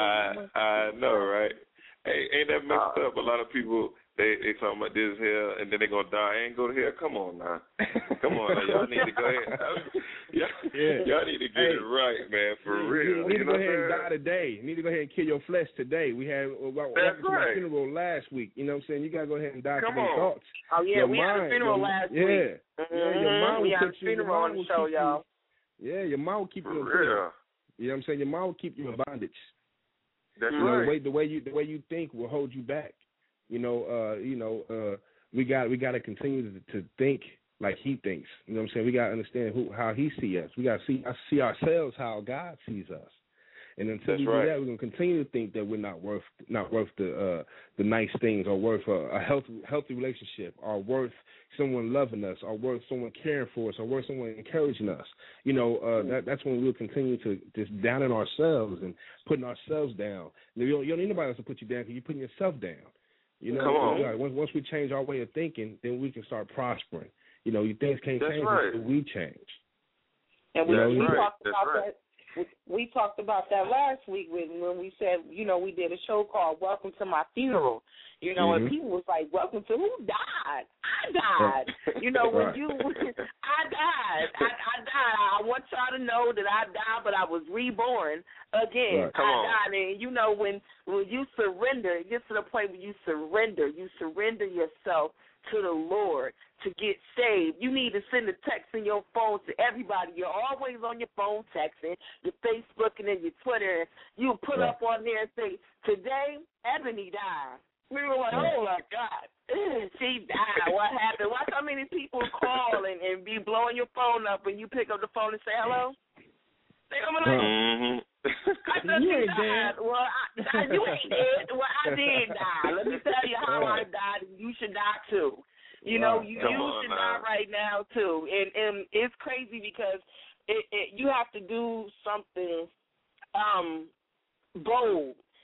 I know, right? Hey, ain't that messed up? A lot of people they talking about this hell, and then they gonna die and go to hell. Come on now, y'all need to go ahead. Y'all need to get it right, man, for real. You need to go ahead and die today. You need to go ahead and kill your flesh today. We had my funeral last week. You know what I'm saying? You gotta go ahead and die to these thoughts. Oh yeah, we had a funeral last week. Your mind we had a funeral on the show, y'all. Yeah, your mind will keep you in real. prison. You know what I'm saying? Your mind will keep you in bondage. That's right. The way you think will hold you back. We got to continue to think like He thinks. You know what I'm saying? We got to understand how He sees us. We got to see ourselves how God sees us. And until we do that, we're gonna continue to think that we're not worth the nice things, or worth a healthy relationship, or worth someone loving us, or worth someone caring for us, or worth someone encouraging us. That's when we'll continue to just down in ourselves and putting ourselves down. You don't need nobody else to put you down, because you're putting yourself down. Come on. Once we change our way of thinking, then we can start prospering. Things can't change until we change. And we talked about that. We talked about that last week when we said, we did a show called "Welcome to My Funeral." And people was like, "Welcome to who died? I died." When I died. I died. I want y'all to know that I died, but I was reborn again. Right. I died, and when you surrender, it gets to the point where you surrender yourself to the Lord to get saved. You need to send a text in your phone to everybody. You're always on your phone texting, your Facebook and then your Twitter. You put up on there and say, "Today, Ebony died." We were like, "Oh my God, she died. What happened?" Watch how many people call and be blowing your phone up when you pick up the phone and say hello. They're gonna be like, "I thought you ain't dead." Well, you ain't dead. Well, I did die. Let me tell you how I died. You should die too. You should die right now too. And it's crazy because you have to do something bold.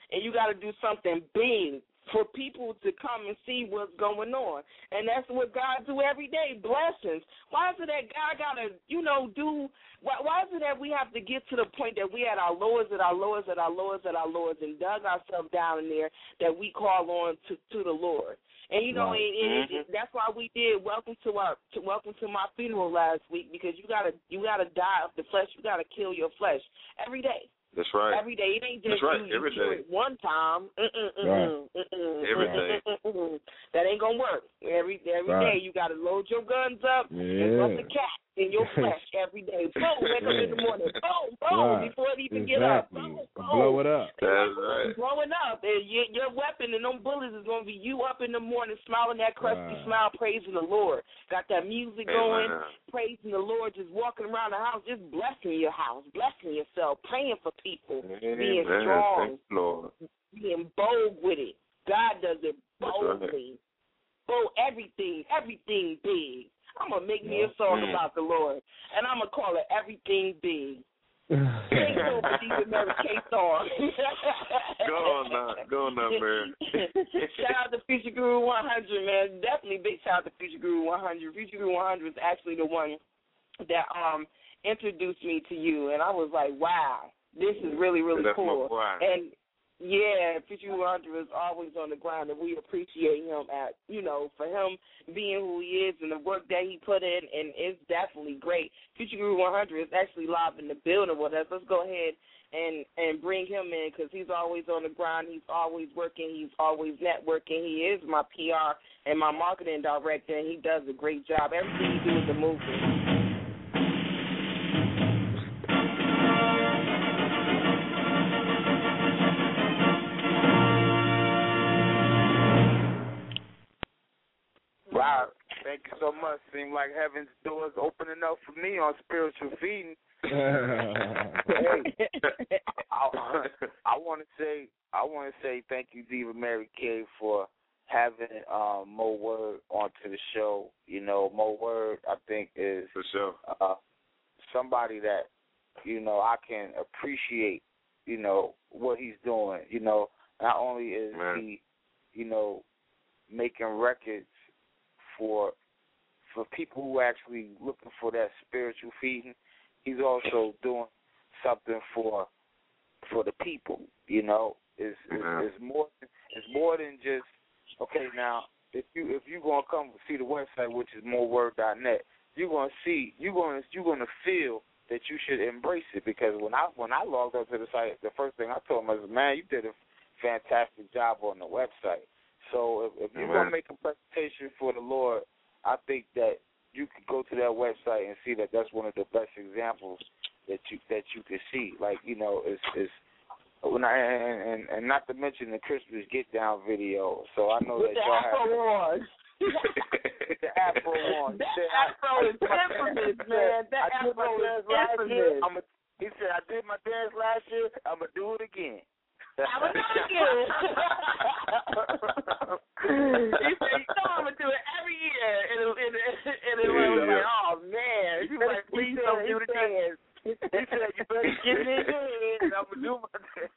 and you got to do something big for people to come and see what's going on. And that's what God do every day, blessings. Why is it that God got to, why is it that we have to get to the point that we had our lowest and dug ourselves down in there that we call on to the Lord? And that's why we did welcome to my funeral last week, because you gotta die of the flesh. You gotta kill your flesh every day. That's right. Every day. It ain't just every day. One time. Every day. That ain't gonna work. Every day you gotta load your guns up and rub the cat in your flesh every day. Boom, wake up in the morning. Boom, boom, before it even get up. Boom, boom. Blow it up. That's right. Blowing up. And your weapon and them bullets is gonna be you up in the morning smiling that crusty smile, praising the Lord. Got that music going, praising the Lord, just walking around the house, just blessing your house, blessing yourself, praying for people, being strong, being bold with it. God does it boldly. Bold, everything big. I'm going to make me a song about the Lord, and I'm going to call it Everything Big. Take over Stephen Mary K song. Go on now, man. Shout out to Future Guru 100, man. Definitely big shout out to Future Guru 100. Future Guru 100 is actually the one that introduced me to you, and I was like, wow, this is really, really cool. And yeah, Future Guru 100 is always on the ground, and we appreciate him for him being who he is and the work that he put in, and it's definitely great. Future Guru 100 is actually live in the building with us. Let's go ahead and bring him in, because he's always on the ground. He's always working. He's always networking. He is my PR and my marketing director, and he does a great job. Everything he do is a movement. Wow, thank you so much. Seemed like heaven's doors opening up for me on spiritual feeding. I want to say thank you, Diva Mary K, for having Mo Word onto the show. Mo Word, I think, is for sure somebody that I can appreciate. What he's doing. Not only is he, making records for people who are actually looking for that spiritual feeding, he's also doing something for the people. It's more than just now. If you gonna come see the website, which is moreword.net, you're gonna feel that you should embrace it, because when I logged up to the site, the first thing I told him was, man, you did a fantastic job on the website. So if you're going to make a presentation for the Lord, I think that you could go to that website and see that that's one of the best examples that you can see. Like, it's and not to mention the Christmas Get Down video. So I know that y'all have the Afro one. That Afro is infamous, man. That Afro is infamous. He said, I did my dance last year. I'm gonna do it again. I'm gonna do it again. He said, I'm gonna do it every year, and it was like, oh man. He was like, please don't do the dance. He said, you better get me in, and I'm gonna do my dance.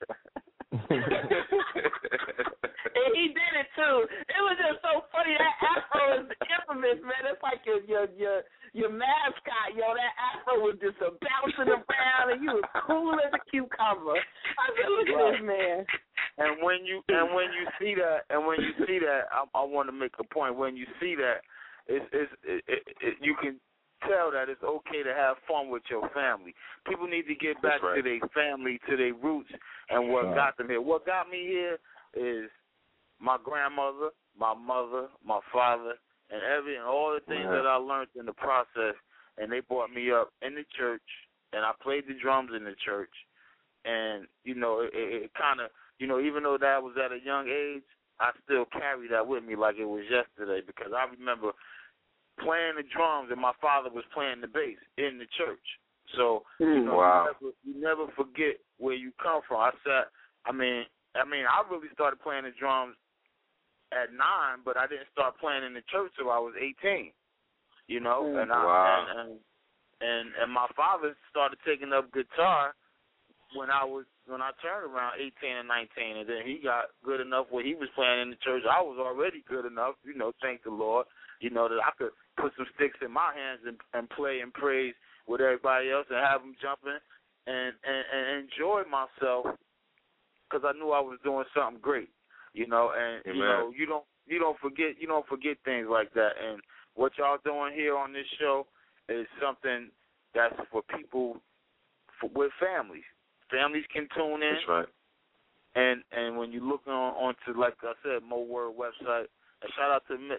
And he did it too. It was just so funny. That Afro is infamous, man. It's like your mascot, That Afro was just bouncing around, and you was cool as a cucumber. I said, look at this man. And when you see that, I want to make a point. When you see that, you can tell that it's okay to have fun with your family. People need to get back to their family, to their roots, and what got them here. What got me here is my grandmother, my mother, my father, and all the things that I learned in the process. And they brought me up in the church, and I played the drums in the church. And, it kind of, even though that was at a young age, I still carry that with me like it was yesterday, because I remember playing the drums and my father was playing the bass in the church. So, you never forget where you come from. I really started playing the drums at 9, but I didn't start playing in the church till I was 18. And my father started taking up guitar when I turned around 18 and 19, and then he got good enough where he was playing in the church. I was already good enough, thank the Lord, that I could put some sticks in my hands and play and praise with everybody else and have them jumping and enjoy myself because I knew I was doing something great, and Amen. you don't forget things like that. And what y'all doing here on this show is something that's for people with families. Families can tune in. That's right. And when you look onto, like I said, Mo Word website, and shout out to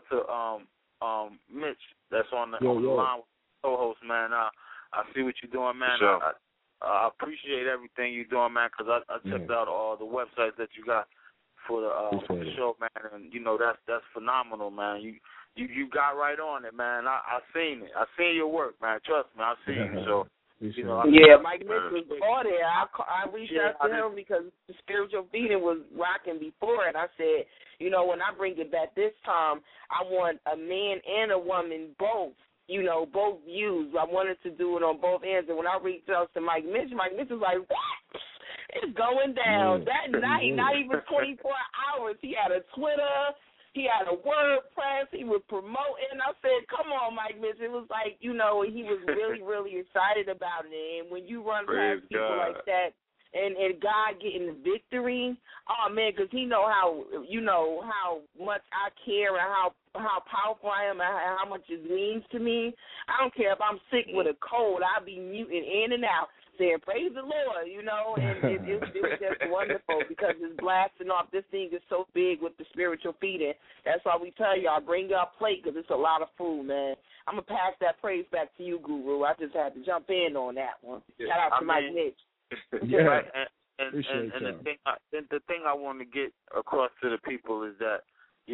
Mitch that's on the line with the co-host, man. I see what you're doing, man. Sure. I appreciate everything you're doing, man, because I checked out all the websites that you got for the show, man, and that's phenomenal, man. You got right on it, man. I seen it. I seen your work, man. Trust me, I seen you. So. Mike Mitch was on there. I reached out to him because the spiritual feeding was rocking before, and I said, when I bring it back this time, I want a man and a woman both views. I wanted to do it on both ends, and when I reached out to Mike Mitch was like, what? It's going down. That night, not even 24 hours. He had a Twitter. He had a WordPress. He was promoting. I said, come on, Mike Mitch. It was like, he was really, really excited about it. And when you run past people like that and God getting the victory, oh, man, because he know how much I care and how powerful I am and how much it means to me. I don't care if I'm sick with a cold. I'll be muting in and out, saying, praise the Lord, and it was just wonderful because it's blasting off. This thing is so big with the spiritual feeding. That's why we tell y'all, bring your plate because it's a lot of food, man. I'm going to pass that praise back to you, Guru. I just had to jump in on that one. Shout out to Mike Mitch. Yeah. And the thing I want to get across to the people is that,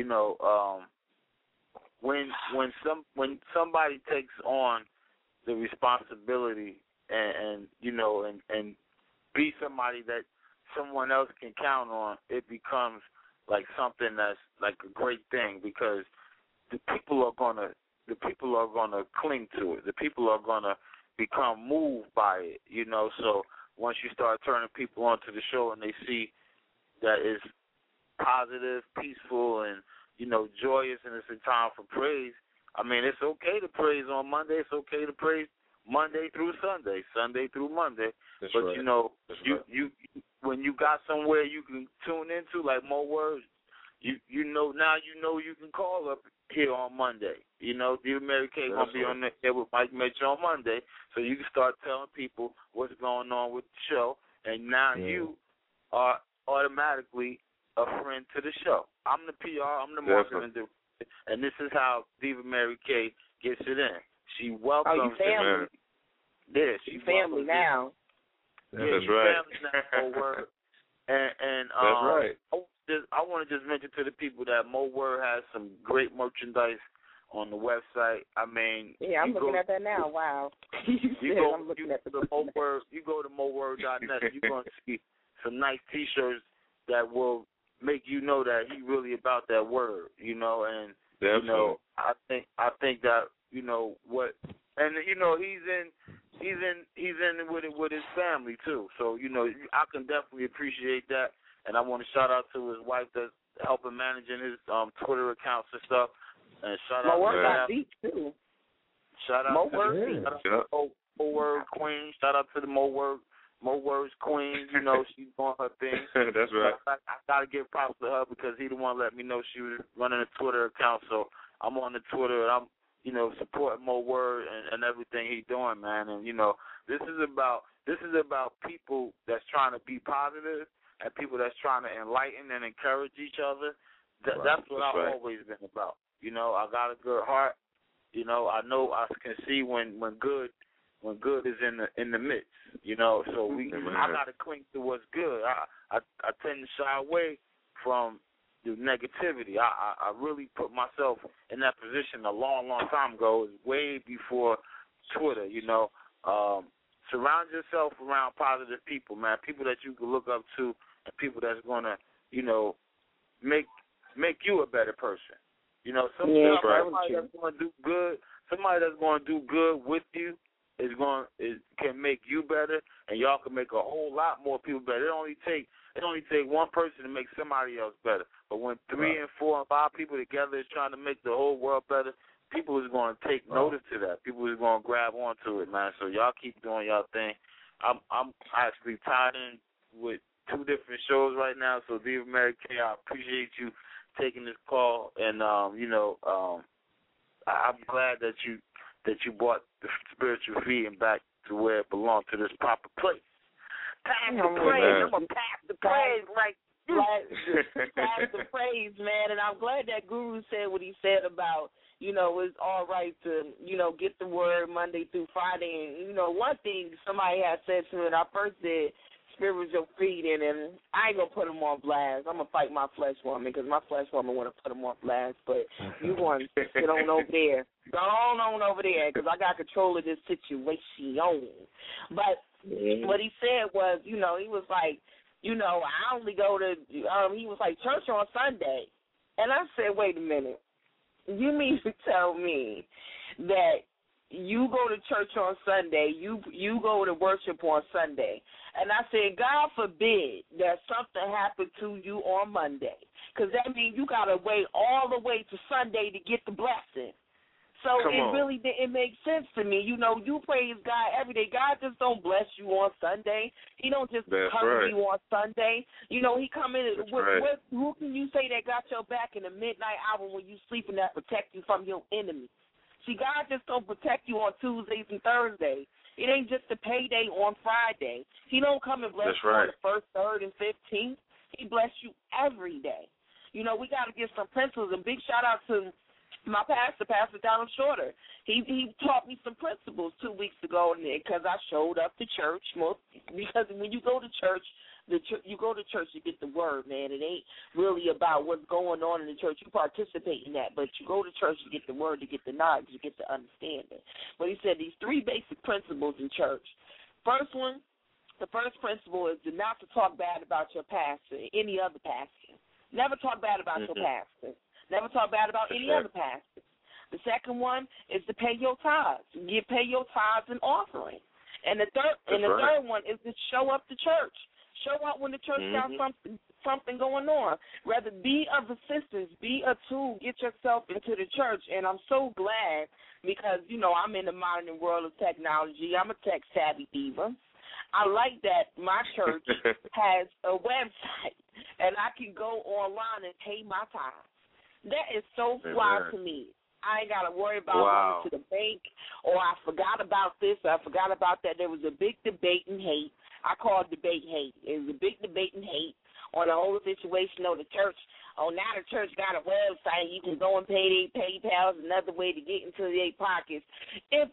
when somebody takes on the responsibility and be somebody that someone else can count on, it becomes like something that's like a great thing because the people are gonna cling to it. The people are gonna become moved by it, So once you start turning people onto the show and they see that it's positive, peaceful, and joyous, and it's a time for praise. I mean, it's okay to praise on Monday. It's okay to praise Monday through Sunday, Sunday through Monday. That's but right. you when you got somewhere you can tune into, like Mo Words, now you can call up here on Monday. Dear Mary Kay gonna be on there with Mike Mitch on Monday, so you can start telling people what's going on with the show, and now you are automatically a friend to the show. I'm the PR, I'm the marketing director, and this is how Diva Mary Kay gets it in. She welcomes. Oh, you family. Yeah, she family now. Yeah, that's right. Family now, Word. And that's right. I want to just mention to the people that Mo Word has some great merchandise on the website. I mean, yeah, I'm looking at that now. Wow. You go to moword.net. You're going to see some nice T-shirts that will make you know that he really about that word, and Definitely. I think that what, and he's in with it with his family too. So I can definitely appreciate that, and I want to shout out to his wife that's helping managing his Twitter accounts and stuff. And shout out Mo Word got beats too. Shout out Mo to Word, Mo Word Queen. Shout out to the Mo Word's Queen. She's doing her thing. That's right. I gotta give props to her because he the one let me know she was running a Twitter account. So I'm on the Twitter and I'm supporting Mo Word and everything he's doing, man. And this is about people that's trying to be positive and people that's trying to enlighten and encourage each other. That's what I've always been about. I got a good heart. I know I can see when good is in the midst. So I got to cling to what's good. I tend to shy away from the negativity. I really put myself in that position a long, long time ago. It was way before Twitter. Surround yourself around positive people, man. People that you can look up to, and people that's gonna, make you a better person. Somebody that's going to do good with you can make you better, and y'all can make a whole lot more people better. It only take one person to make somebody else better. But when 3 and 4 and 5 people together is trying to make the whole world better, people is going to take notice to that. People is going to grab onto it, man. So y'all keep doing y'all thing. I'm actually tied in with 2 different shows right now. So Diva Mary K, I appreciate you taking this call, and I'm glad that you brought the spiritual feeding back to where it belonged, to this proper place. Pass the praise. I'm gonna pass the praise pass the praise, man. And I'm glad that Guru said what he said about, it's all right to, get the word Monday through Friday. And, one thing somebody had said to me when I first did spiritual feeding, and I ain't going to put them on blast. I'm going to fight my flesh woman, because my flesh woman want to put them on blast. But you want to sit on over there. Go on over there, because I got control of this situation. But what he said was, he was like, I only go to, he was like, church on Sunday. And I said, wait a minute. You mean to tell me that you go to church on Sunday, you go to worship on Sunday? And I said, God forbid that something happened to you on Monday, because that means you got to wait all the way to Sunday to get the blessing. So really didn't make sense to me. You praise God every day. God just don't bless you on Sunday. He don't just cover you on Sunday. He come in. Who can you say that got your back in the midnight hour when you sleeping that protect you from your enemy? See, God just don't protect you on Tuesdays and Thursdays. It ain't just a payday on Friday. He don't come and bless you on the 1st, 3rd, and 15th. He bless you every day. We got to get some principles. And big shout out to my pastor, Pastor Donald Shorter. He taught me some principles 2 weeks ago, because I showed up to church. Because when you go to church, you go to church to get the word, man. It ain't really about what's going on in the church. You participate in that, but you go to church to get the word, to get the knowledge, to get the understanding. But he said these 3 basic principles in church. The first principle is not to talk bad about your pastor, any other pastor. Never talk bad about your pastor. Never talk bad about any other pastor. The second one is to pay your tithes. Pay your tithes and offering. And the third one is to show up to church. Show up when the church got something going on. Rather be of assistance, be a tool, get yourself into the church. And I'm so glad, because, I'm in the modern world of technology. I'm a tech-savvy diva. I like that my church has a website, and I can go online and pay my tithes. That is so fly to me. I ain't got to worry about going to the bank, or I forgot about this, or I forgot about that. There was a big debate and hate. I call it debate hate. It was a big debate and hate on the whole situation of the church. Oh, now the church got a website. You can go and pay their PayPal. Is another way to get into their pockets. If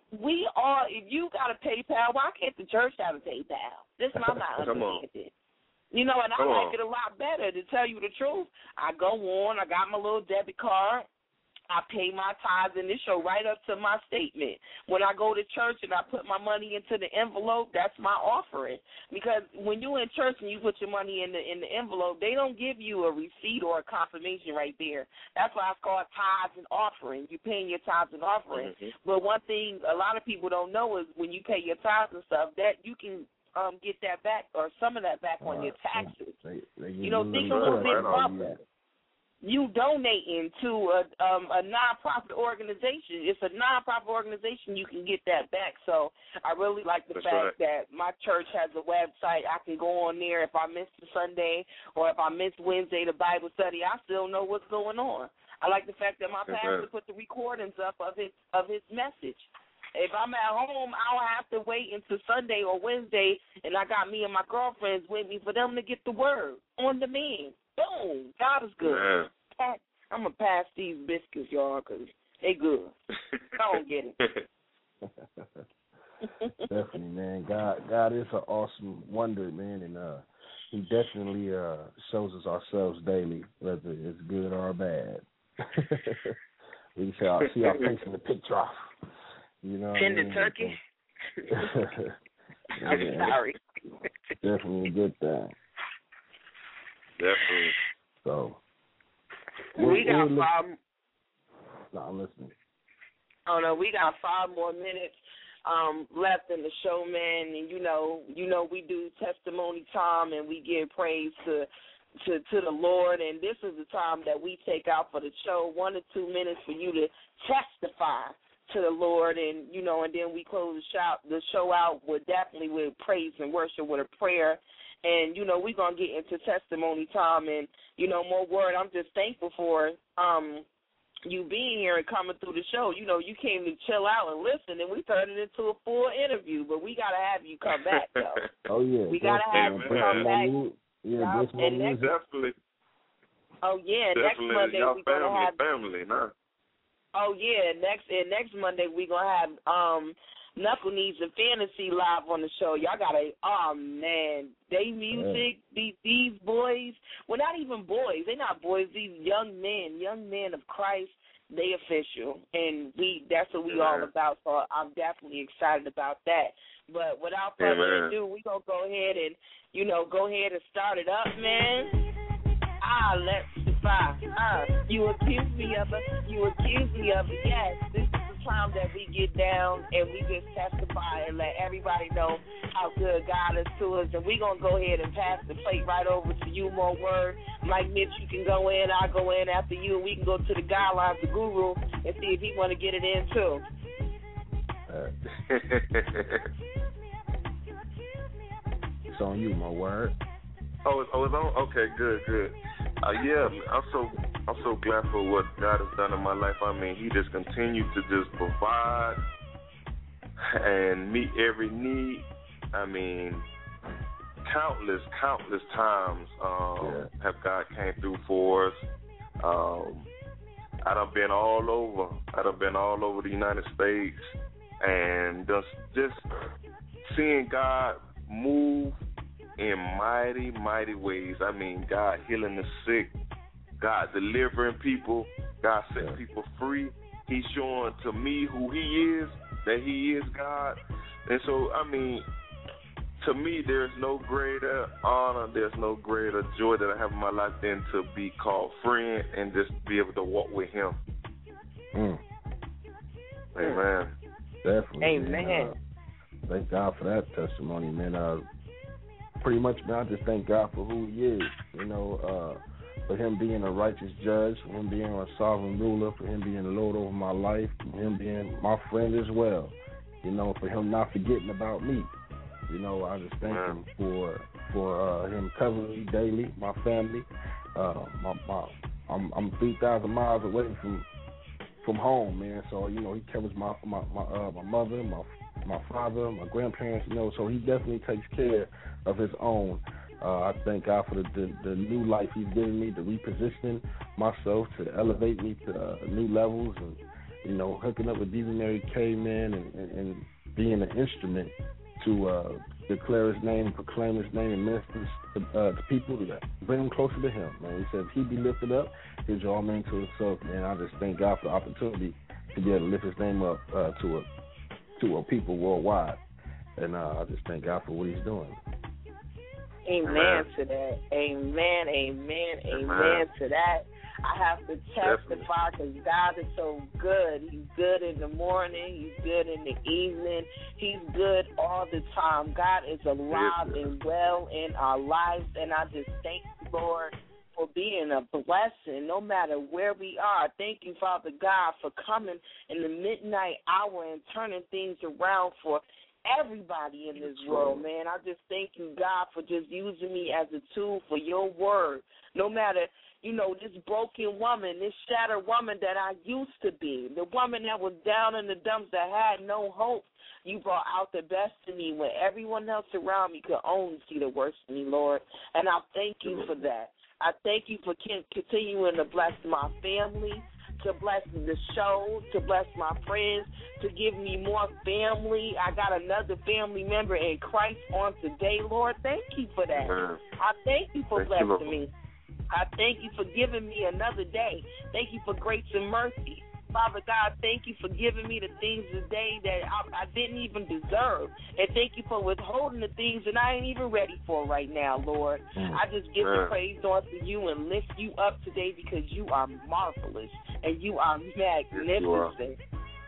you got a PayPal, why can't the church have a PayPal? This is my understanding. And I like it a lot better, to tell you the truth. I go on, I got my little debit card, I pay my tithes, and it show right up to my statement. When I go to church and I put my money into the envelope, that's my offering. Because when you're in church and you put your money in the envelope, they don't give you a receipt or a confirmation right there. That's why it's called tithes and offering. You're paying your tithes and offering. But one thing a lot of people don't know is when you pay your tithes and stuff, that you can get that back, or some of that back on your taxes. Think a little bit about that. You donating to a nonprofit organization. It's a nonprofit organization. You can get that back. So I really like the fact that my church has a website. I can go on there if I miss the Sunday, or if I miss Wednesday, the Bible study. I still know what's going on. I like the fact that my pastor put the recordings up of his message. If I'm at home, I don't have to wait until Sunday or Wednesday, and I got me and my girlfriends with me for them to get the word on demand. Boom. God is good. Yeah. I'm going to pass these biscuits, y'all, because they good. Don't get it. Definitely, man. God is an awesome wonder, man, and he definitely shows us ourselves daily, whether it's good or bad. We see our face in the picture off. Tender turkey. I'm sorry. Definitely a good thing. Definitely. So we got 5. No, I'm listening. Oh no, we got 5 more minutes. left in the show, man. And you know, we do testimony time and we give praise to the Lord. And this is the time that we take out for the show, 1 to 2 minutes for you to testify to the Lord, and you know, and then we close the show out with praise and worship with a prayer. And you know, we're gonna get into testimony time, and you know, more word. I'm just thankful for you being here and coming through the show. You know, you came to chill out and listen, and we turned it into a full interview. But we gotta have you come back, though. Oh yeah, we gotta have you come back. Yeah, definitely. Oh yeah, definitely. Next Monday we're gonna have family, nah. Oh yeah, next Monday we gonna have Knuckle Knees and Fantasy live on the show. Y'all gotta, oh man, they music, these boys. Well, not even boys. They're not boys. These young men of Christ. They official, and that's what we all about. So I'm definitely excited about that. But without further ado, we gonna go ahead and start it up, man. Let's fire. You accuse me of it. Yes, this is the time that we get down and we just testify and let everybody know how good God is to us. And we're going to go ahead and pass the plate right over to you, more word. Mike Mitch, you can go in. I'll go in after you. We can go to the guidelines, the guru, and see if he want to get it in, too. It's on you, my word. Oh, it's on? Okay, good. Yeah, I'm so glad for what God has done in my life. I mean, He just continued to just provide and meet every need. I mean, countless times have God came through for us. I done been all over the United States, and just seeing God move in mighty, mighty ways. I mean, God healing the sick, God delivering people, God setting people free. He's showing to me who He is, that He is God. And so, I mean, to me, there's no greater honor, there's no greater joy that I have in my life than to be called friend and just be able to walk with Him. Amen. Definitely. Amen. Thank God for that testimony, man. Pretty much, man, I just thank God for who He is, you know, for Him being a righteous judge, for Him being a sovereign ruler, for Him being the Lord over my life, for Him being my friend as well, you know, for Him not forgetting about me. You know, I just thank Him for Him covering me daily, my family. I'm 3,000 miles away from home, man, so, you know, He covers my mother, my father, my grandparents, you know, so He definitely takes care of His own. I thank God for the new life He's given me, the repositioning myself to elevate me to new levels, and, you know, hooking up with Deacon Mary K, man, and being an instrument to declare His name, proclaim His name, and minister to people to bring them closer to Him, man. He said if He be lifted up, He'll draw men to Himself, man. I just thank God for the opportunity to be able to lift His name up to a people worldwide, and I just thank God for what He's doing. Amen to that. Amen to that. I have to testify because God is so good. He's good in the morning. He's good in the evening. He's good all the time. God is alive and well in our lives, and I just thank you, Lord, for being a blessing no matter where we are. Thank you, Father God, for coming in the midnight hour and turning things around for everybody in this world, man. I just thank you, God, for just using me as a tool for your word. No matter, you know, this broken woman, this shattered woman that I used to be, the woman that was down in the dumps that had no hope, you brought out the best in me when everyone else around me could only see the worst in me, Lord. And I thank you for that. I thank you for continuing to bless my family, to bless the show, to bless my friends, to give me more family. I got another family member in Christ on today, Lord. Thank you for that. I thank you for blessing me. I thank you for giving me another day. Thank you for grace and mercy. Father God, thank you for giving me the things today that I didn't even deserve. And thank you for withholding the things that I ain't even ready for right now, Lord. I just give the praise unto you and lift you up today because you are marvelous and you are magnificent.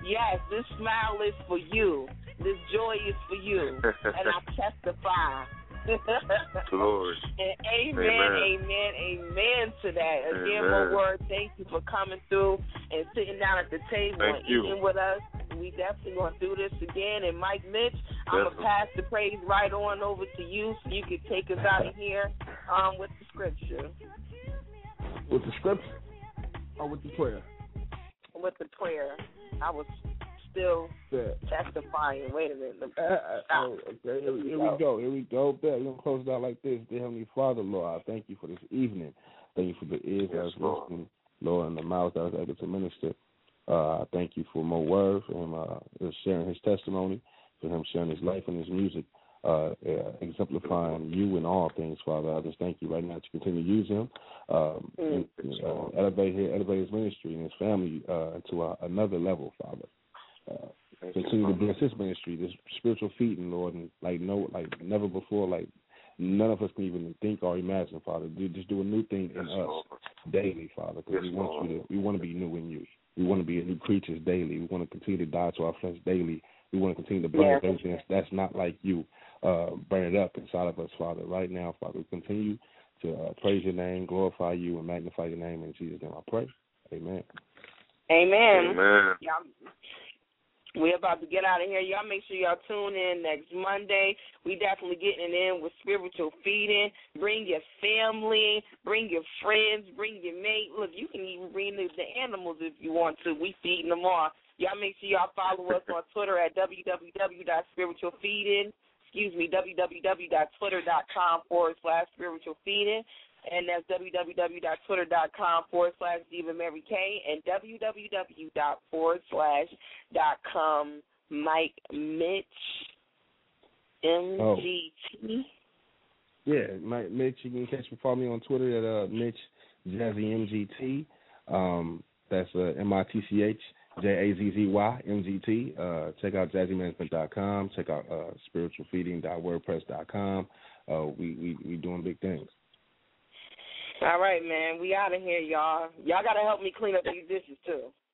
Yes, this smile is for you. This joy is for you. And I testify. Glory. And amen to that. Again, my word, thank you for coming through and sitting down at the table and eating with us. We definitely going to do this again. And Mike Mitch, I'm going to pass the praise right on over to you so you can take us out of here with the scripture. With the scripture or with the prayer? With the prayer. I was still testifying. Wait a minute. Okay, here we go. We're going to close it out like this. Dear Heavenly Father, Lord, I thank you for this evening. Thank you for the ears that was listening, Lord, and the mouth that was able to minister. I thank you for more word, for him sharing his testimony, for him sharing his life and his music, exemplifying you in all things, Father. I just thank you right now to continue to use him, elevate his ministry and his family to another level, Father. Continue to bless his ministry, this spiritual feeding, Lord, and like never before, like none of us can even think or imagine, Father. Just do a new thing in us daily, Father, because we want to be new in you. We want to be new creatures daily. We want to continue to die to our flesh daily. We want to continue to burn up everything that's not like you, burn it up inside of us, Father. Right now, Father, we continue to praise your name, glorify you, and magnify your name. In Jesus' name I pray. Amen. Amen. We're about to get out of here. Y'all make sure y'all tune in next Monday. We definitely getting in with spiritual feeding. Bring your family, bring your friends, bring your mate. Look, you can even bring the animals if you want to. We feeding them all. Y'all make sure y'all follow us on Twitter at www.spiritualfeeding. www.twitter.com/spiritualfeeding. And that's www.twitter.com/DivaMaryK and www./.com Mike Mitch MGT. Yeah, Mike Mitch. You can follow me on Twitter at Mitch Jazzy MGT. That's MITCH JAZZY MGT. Check out jazzymanagement.com. Check out spiritualfeeding.wordpress.com. We doing big things. All right, man. We out of here, y'all. Y'all got to help me clean up these dishes, too.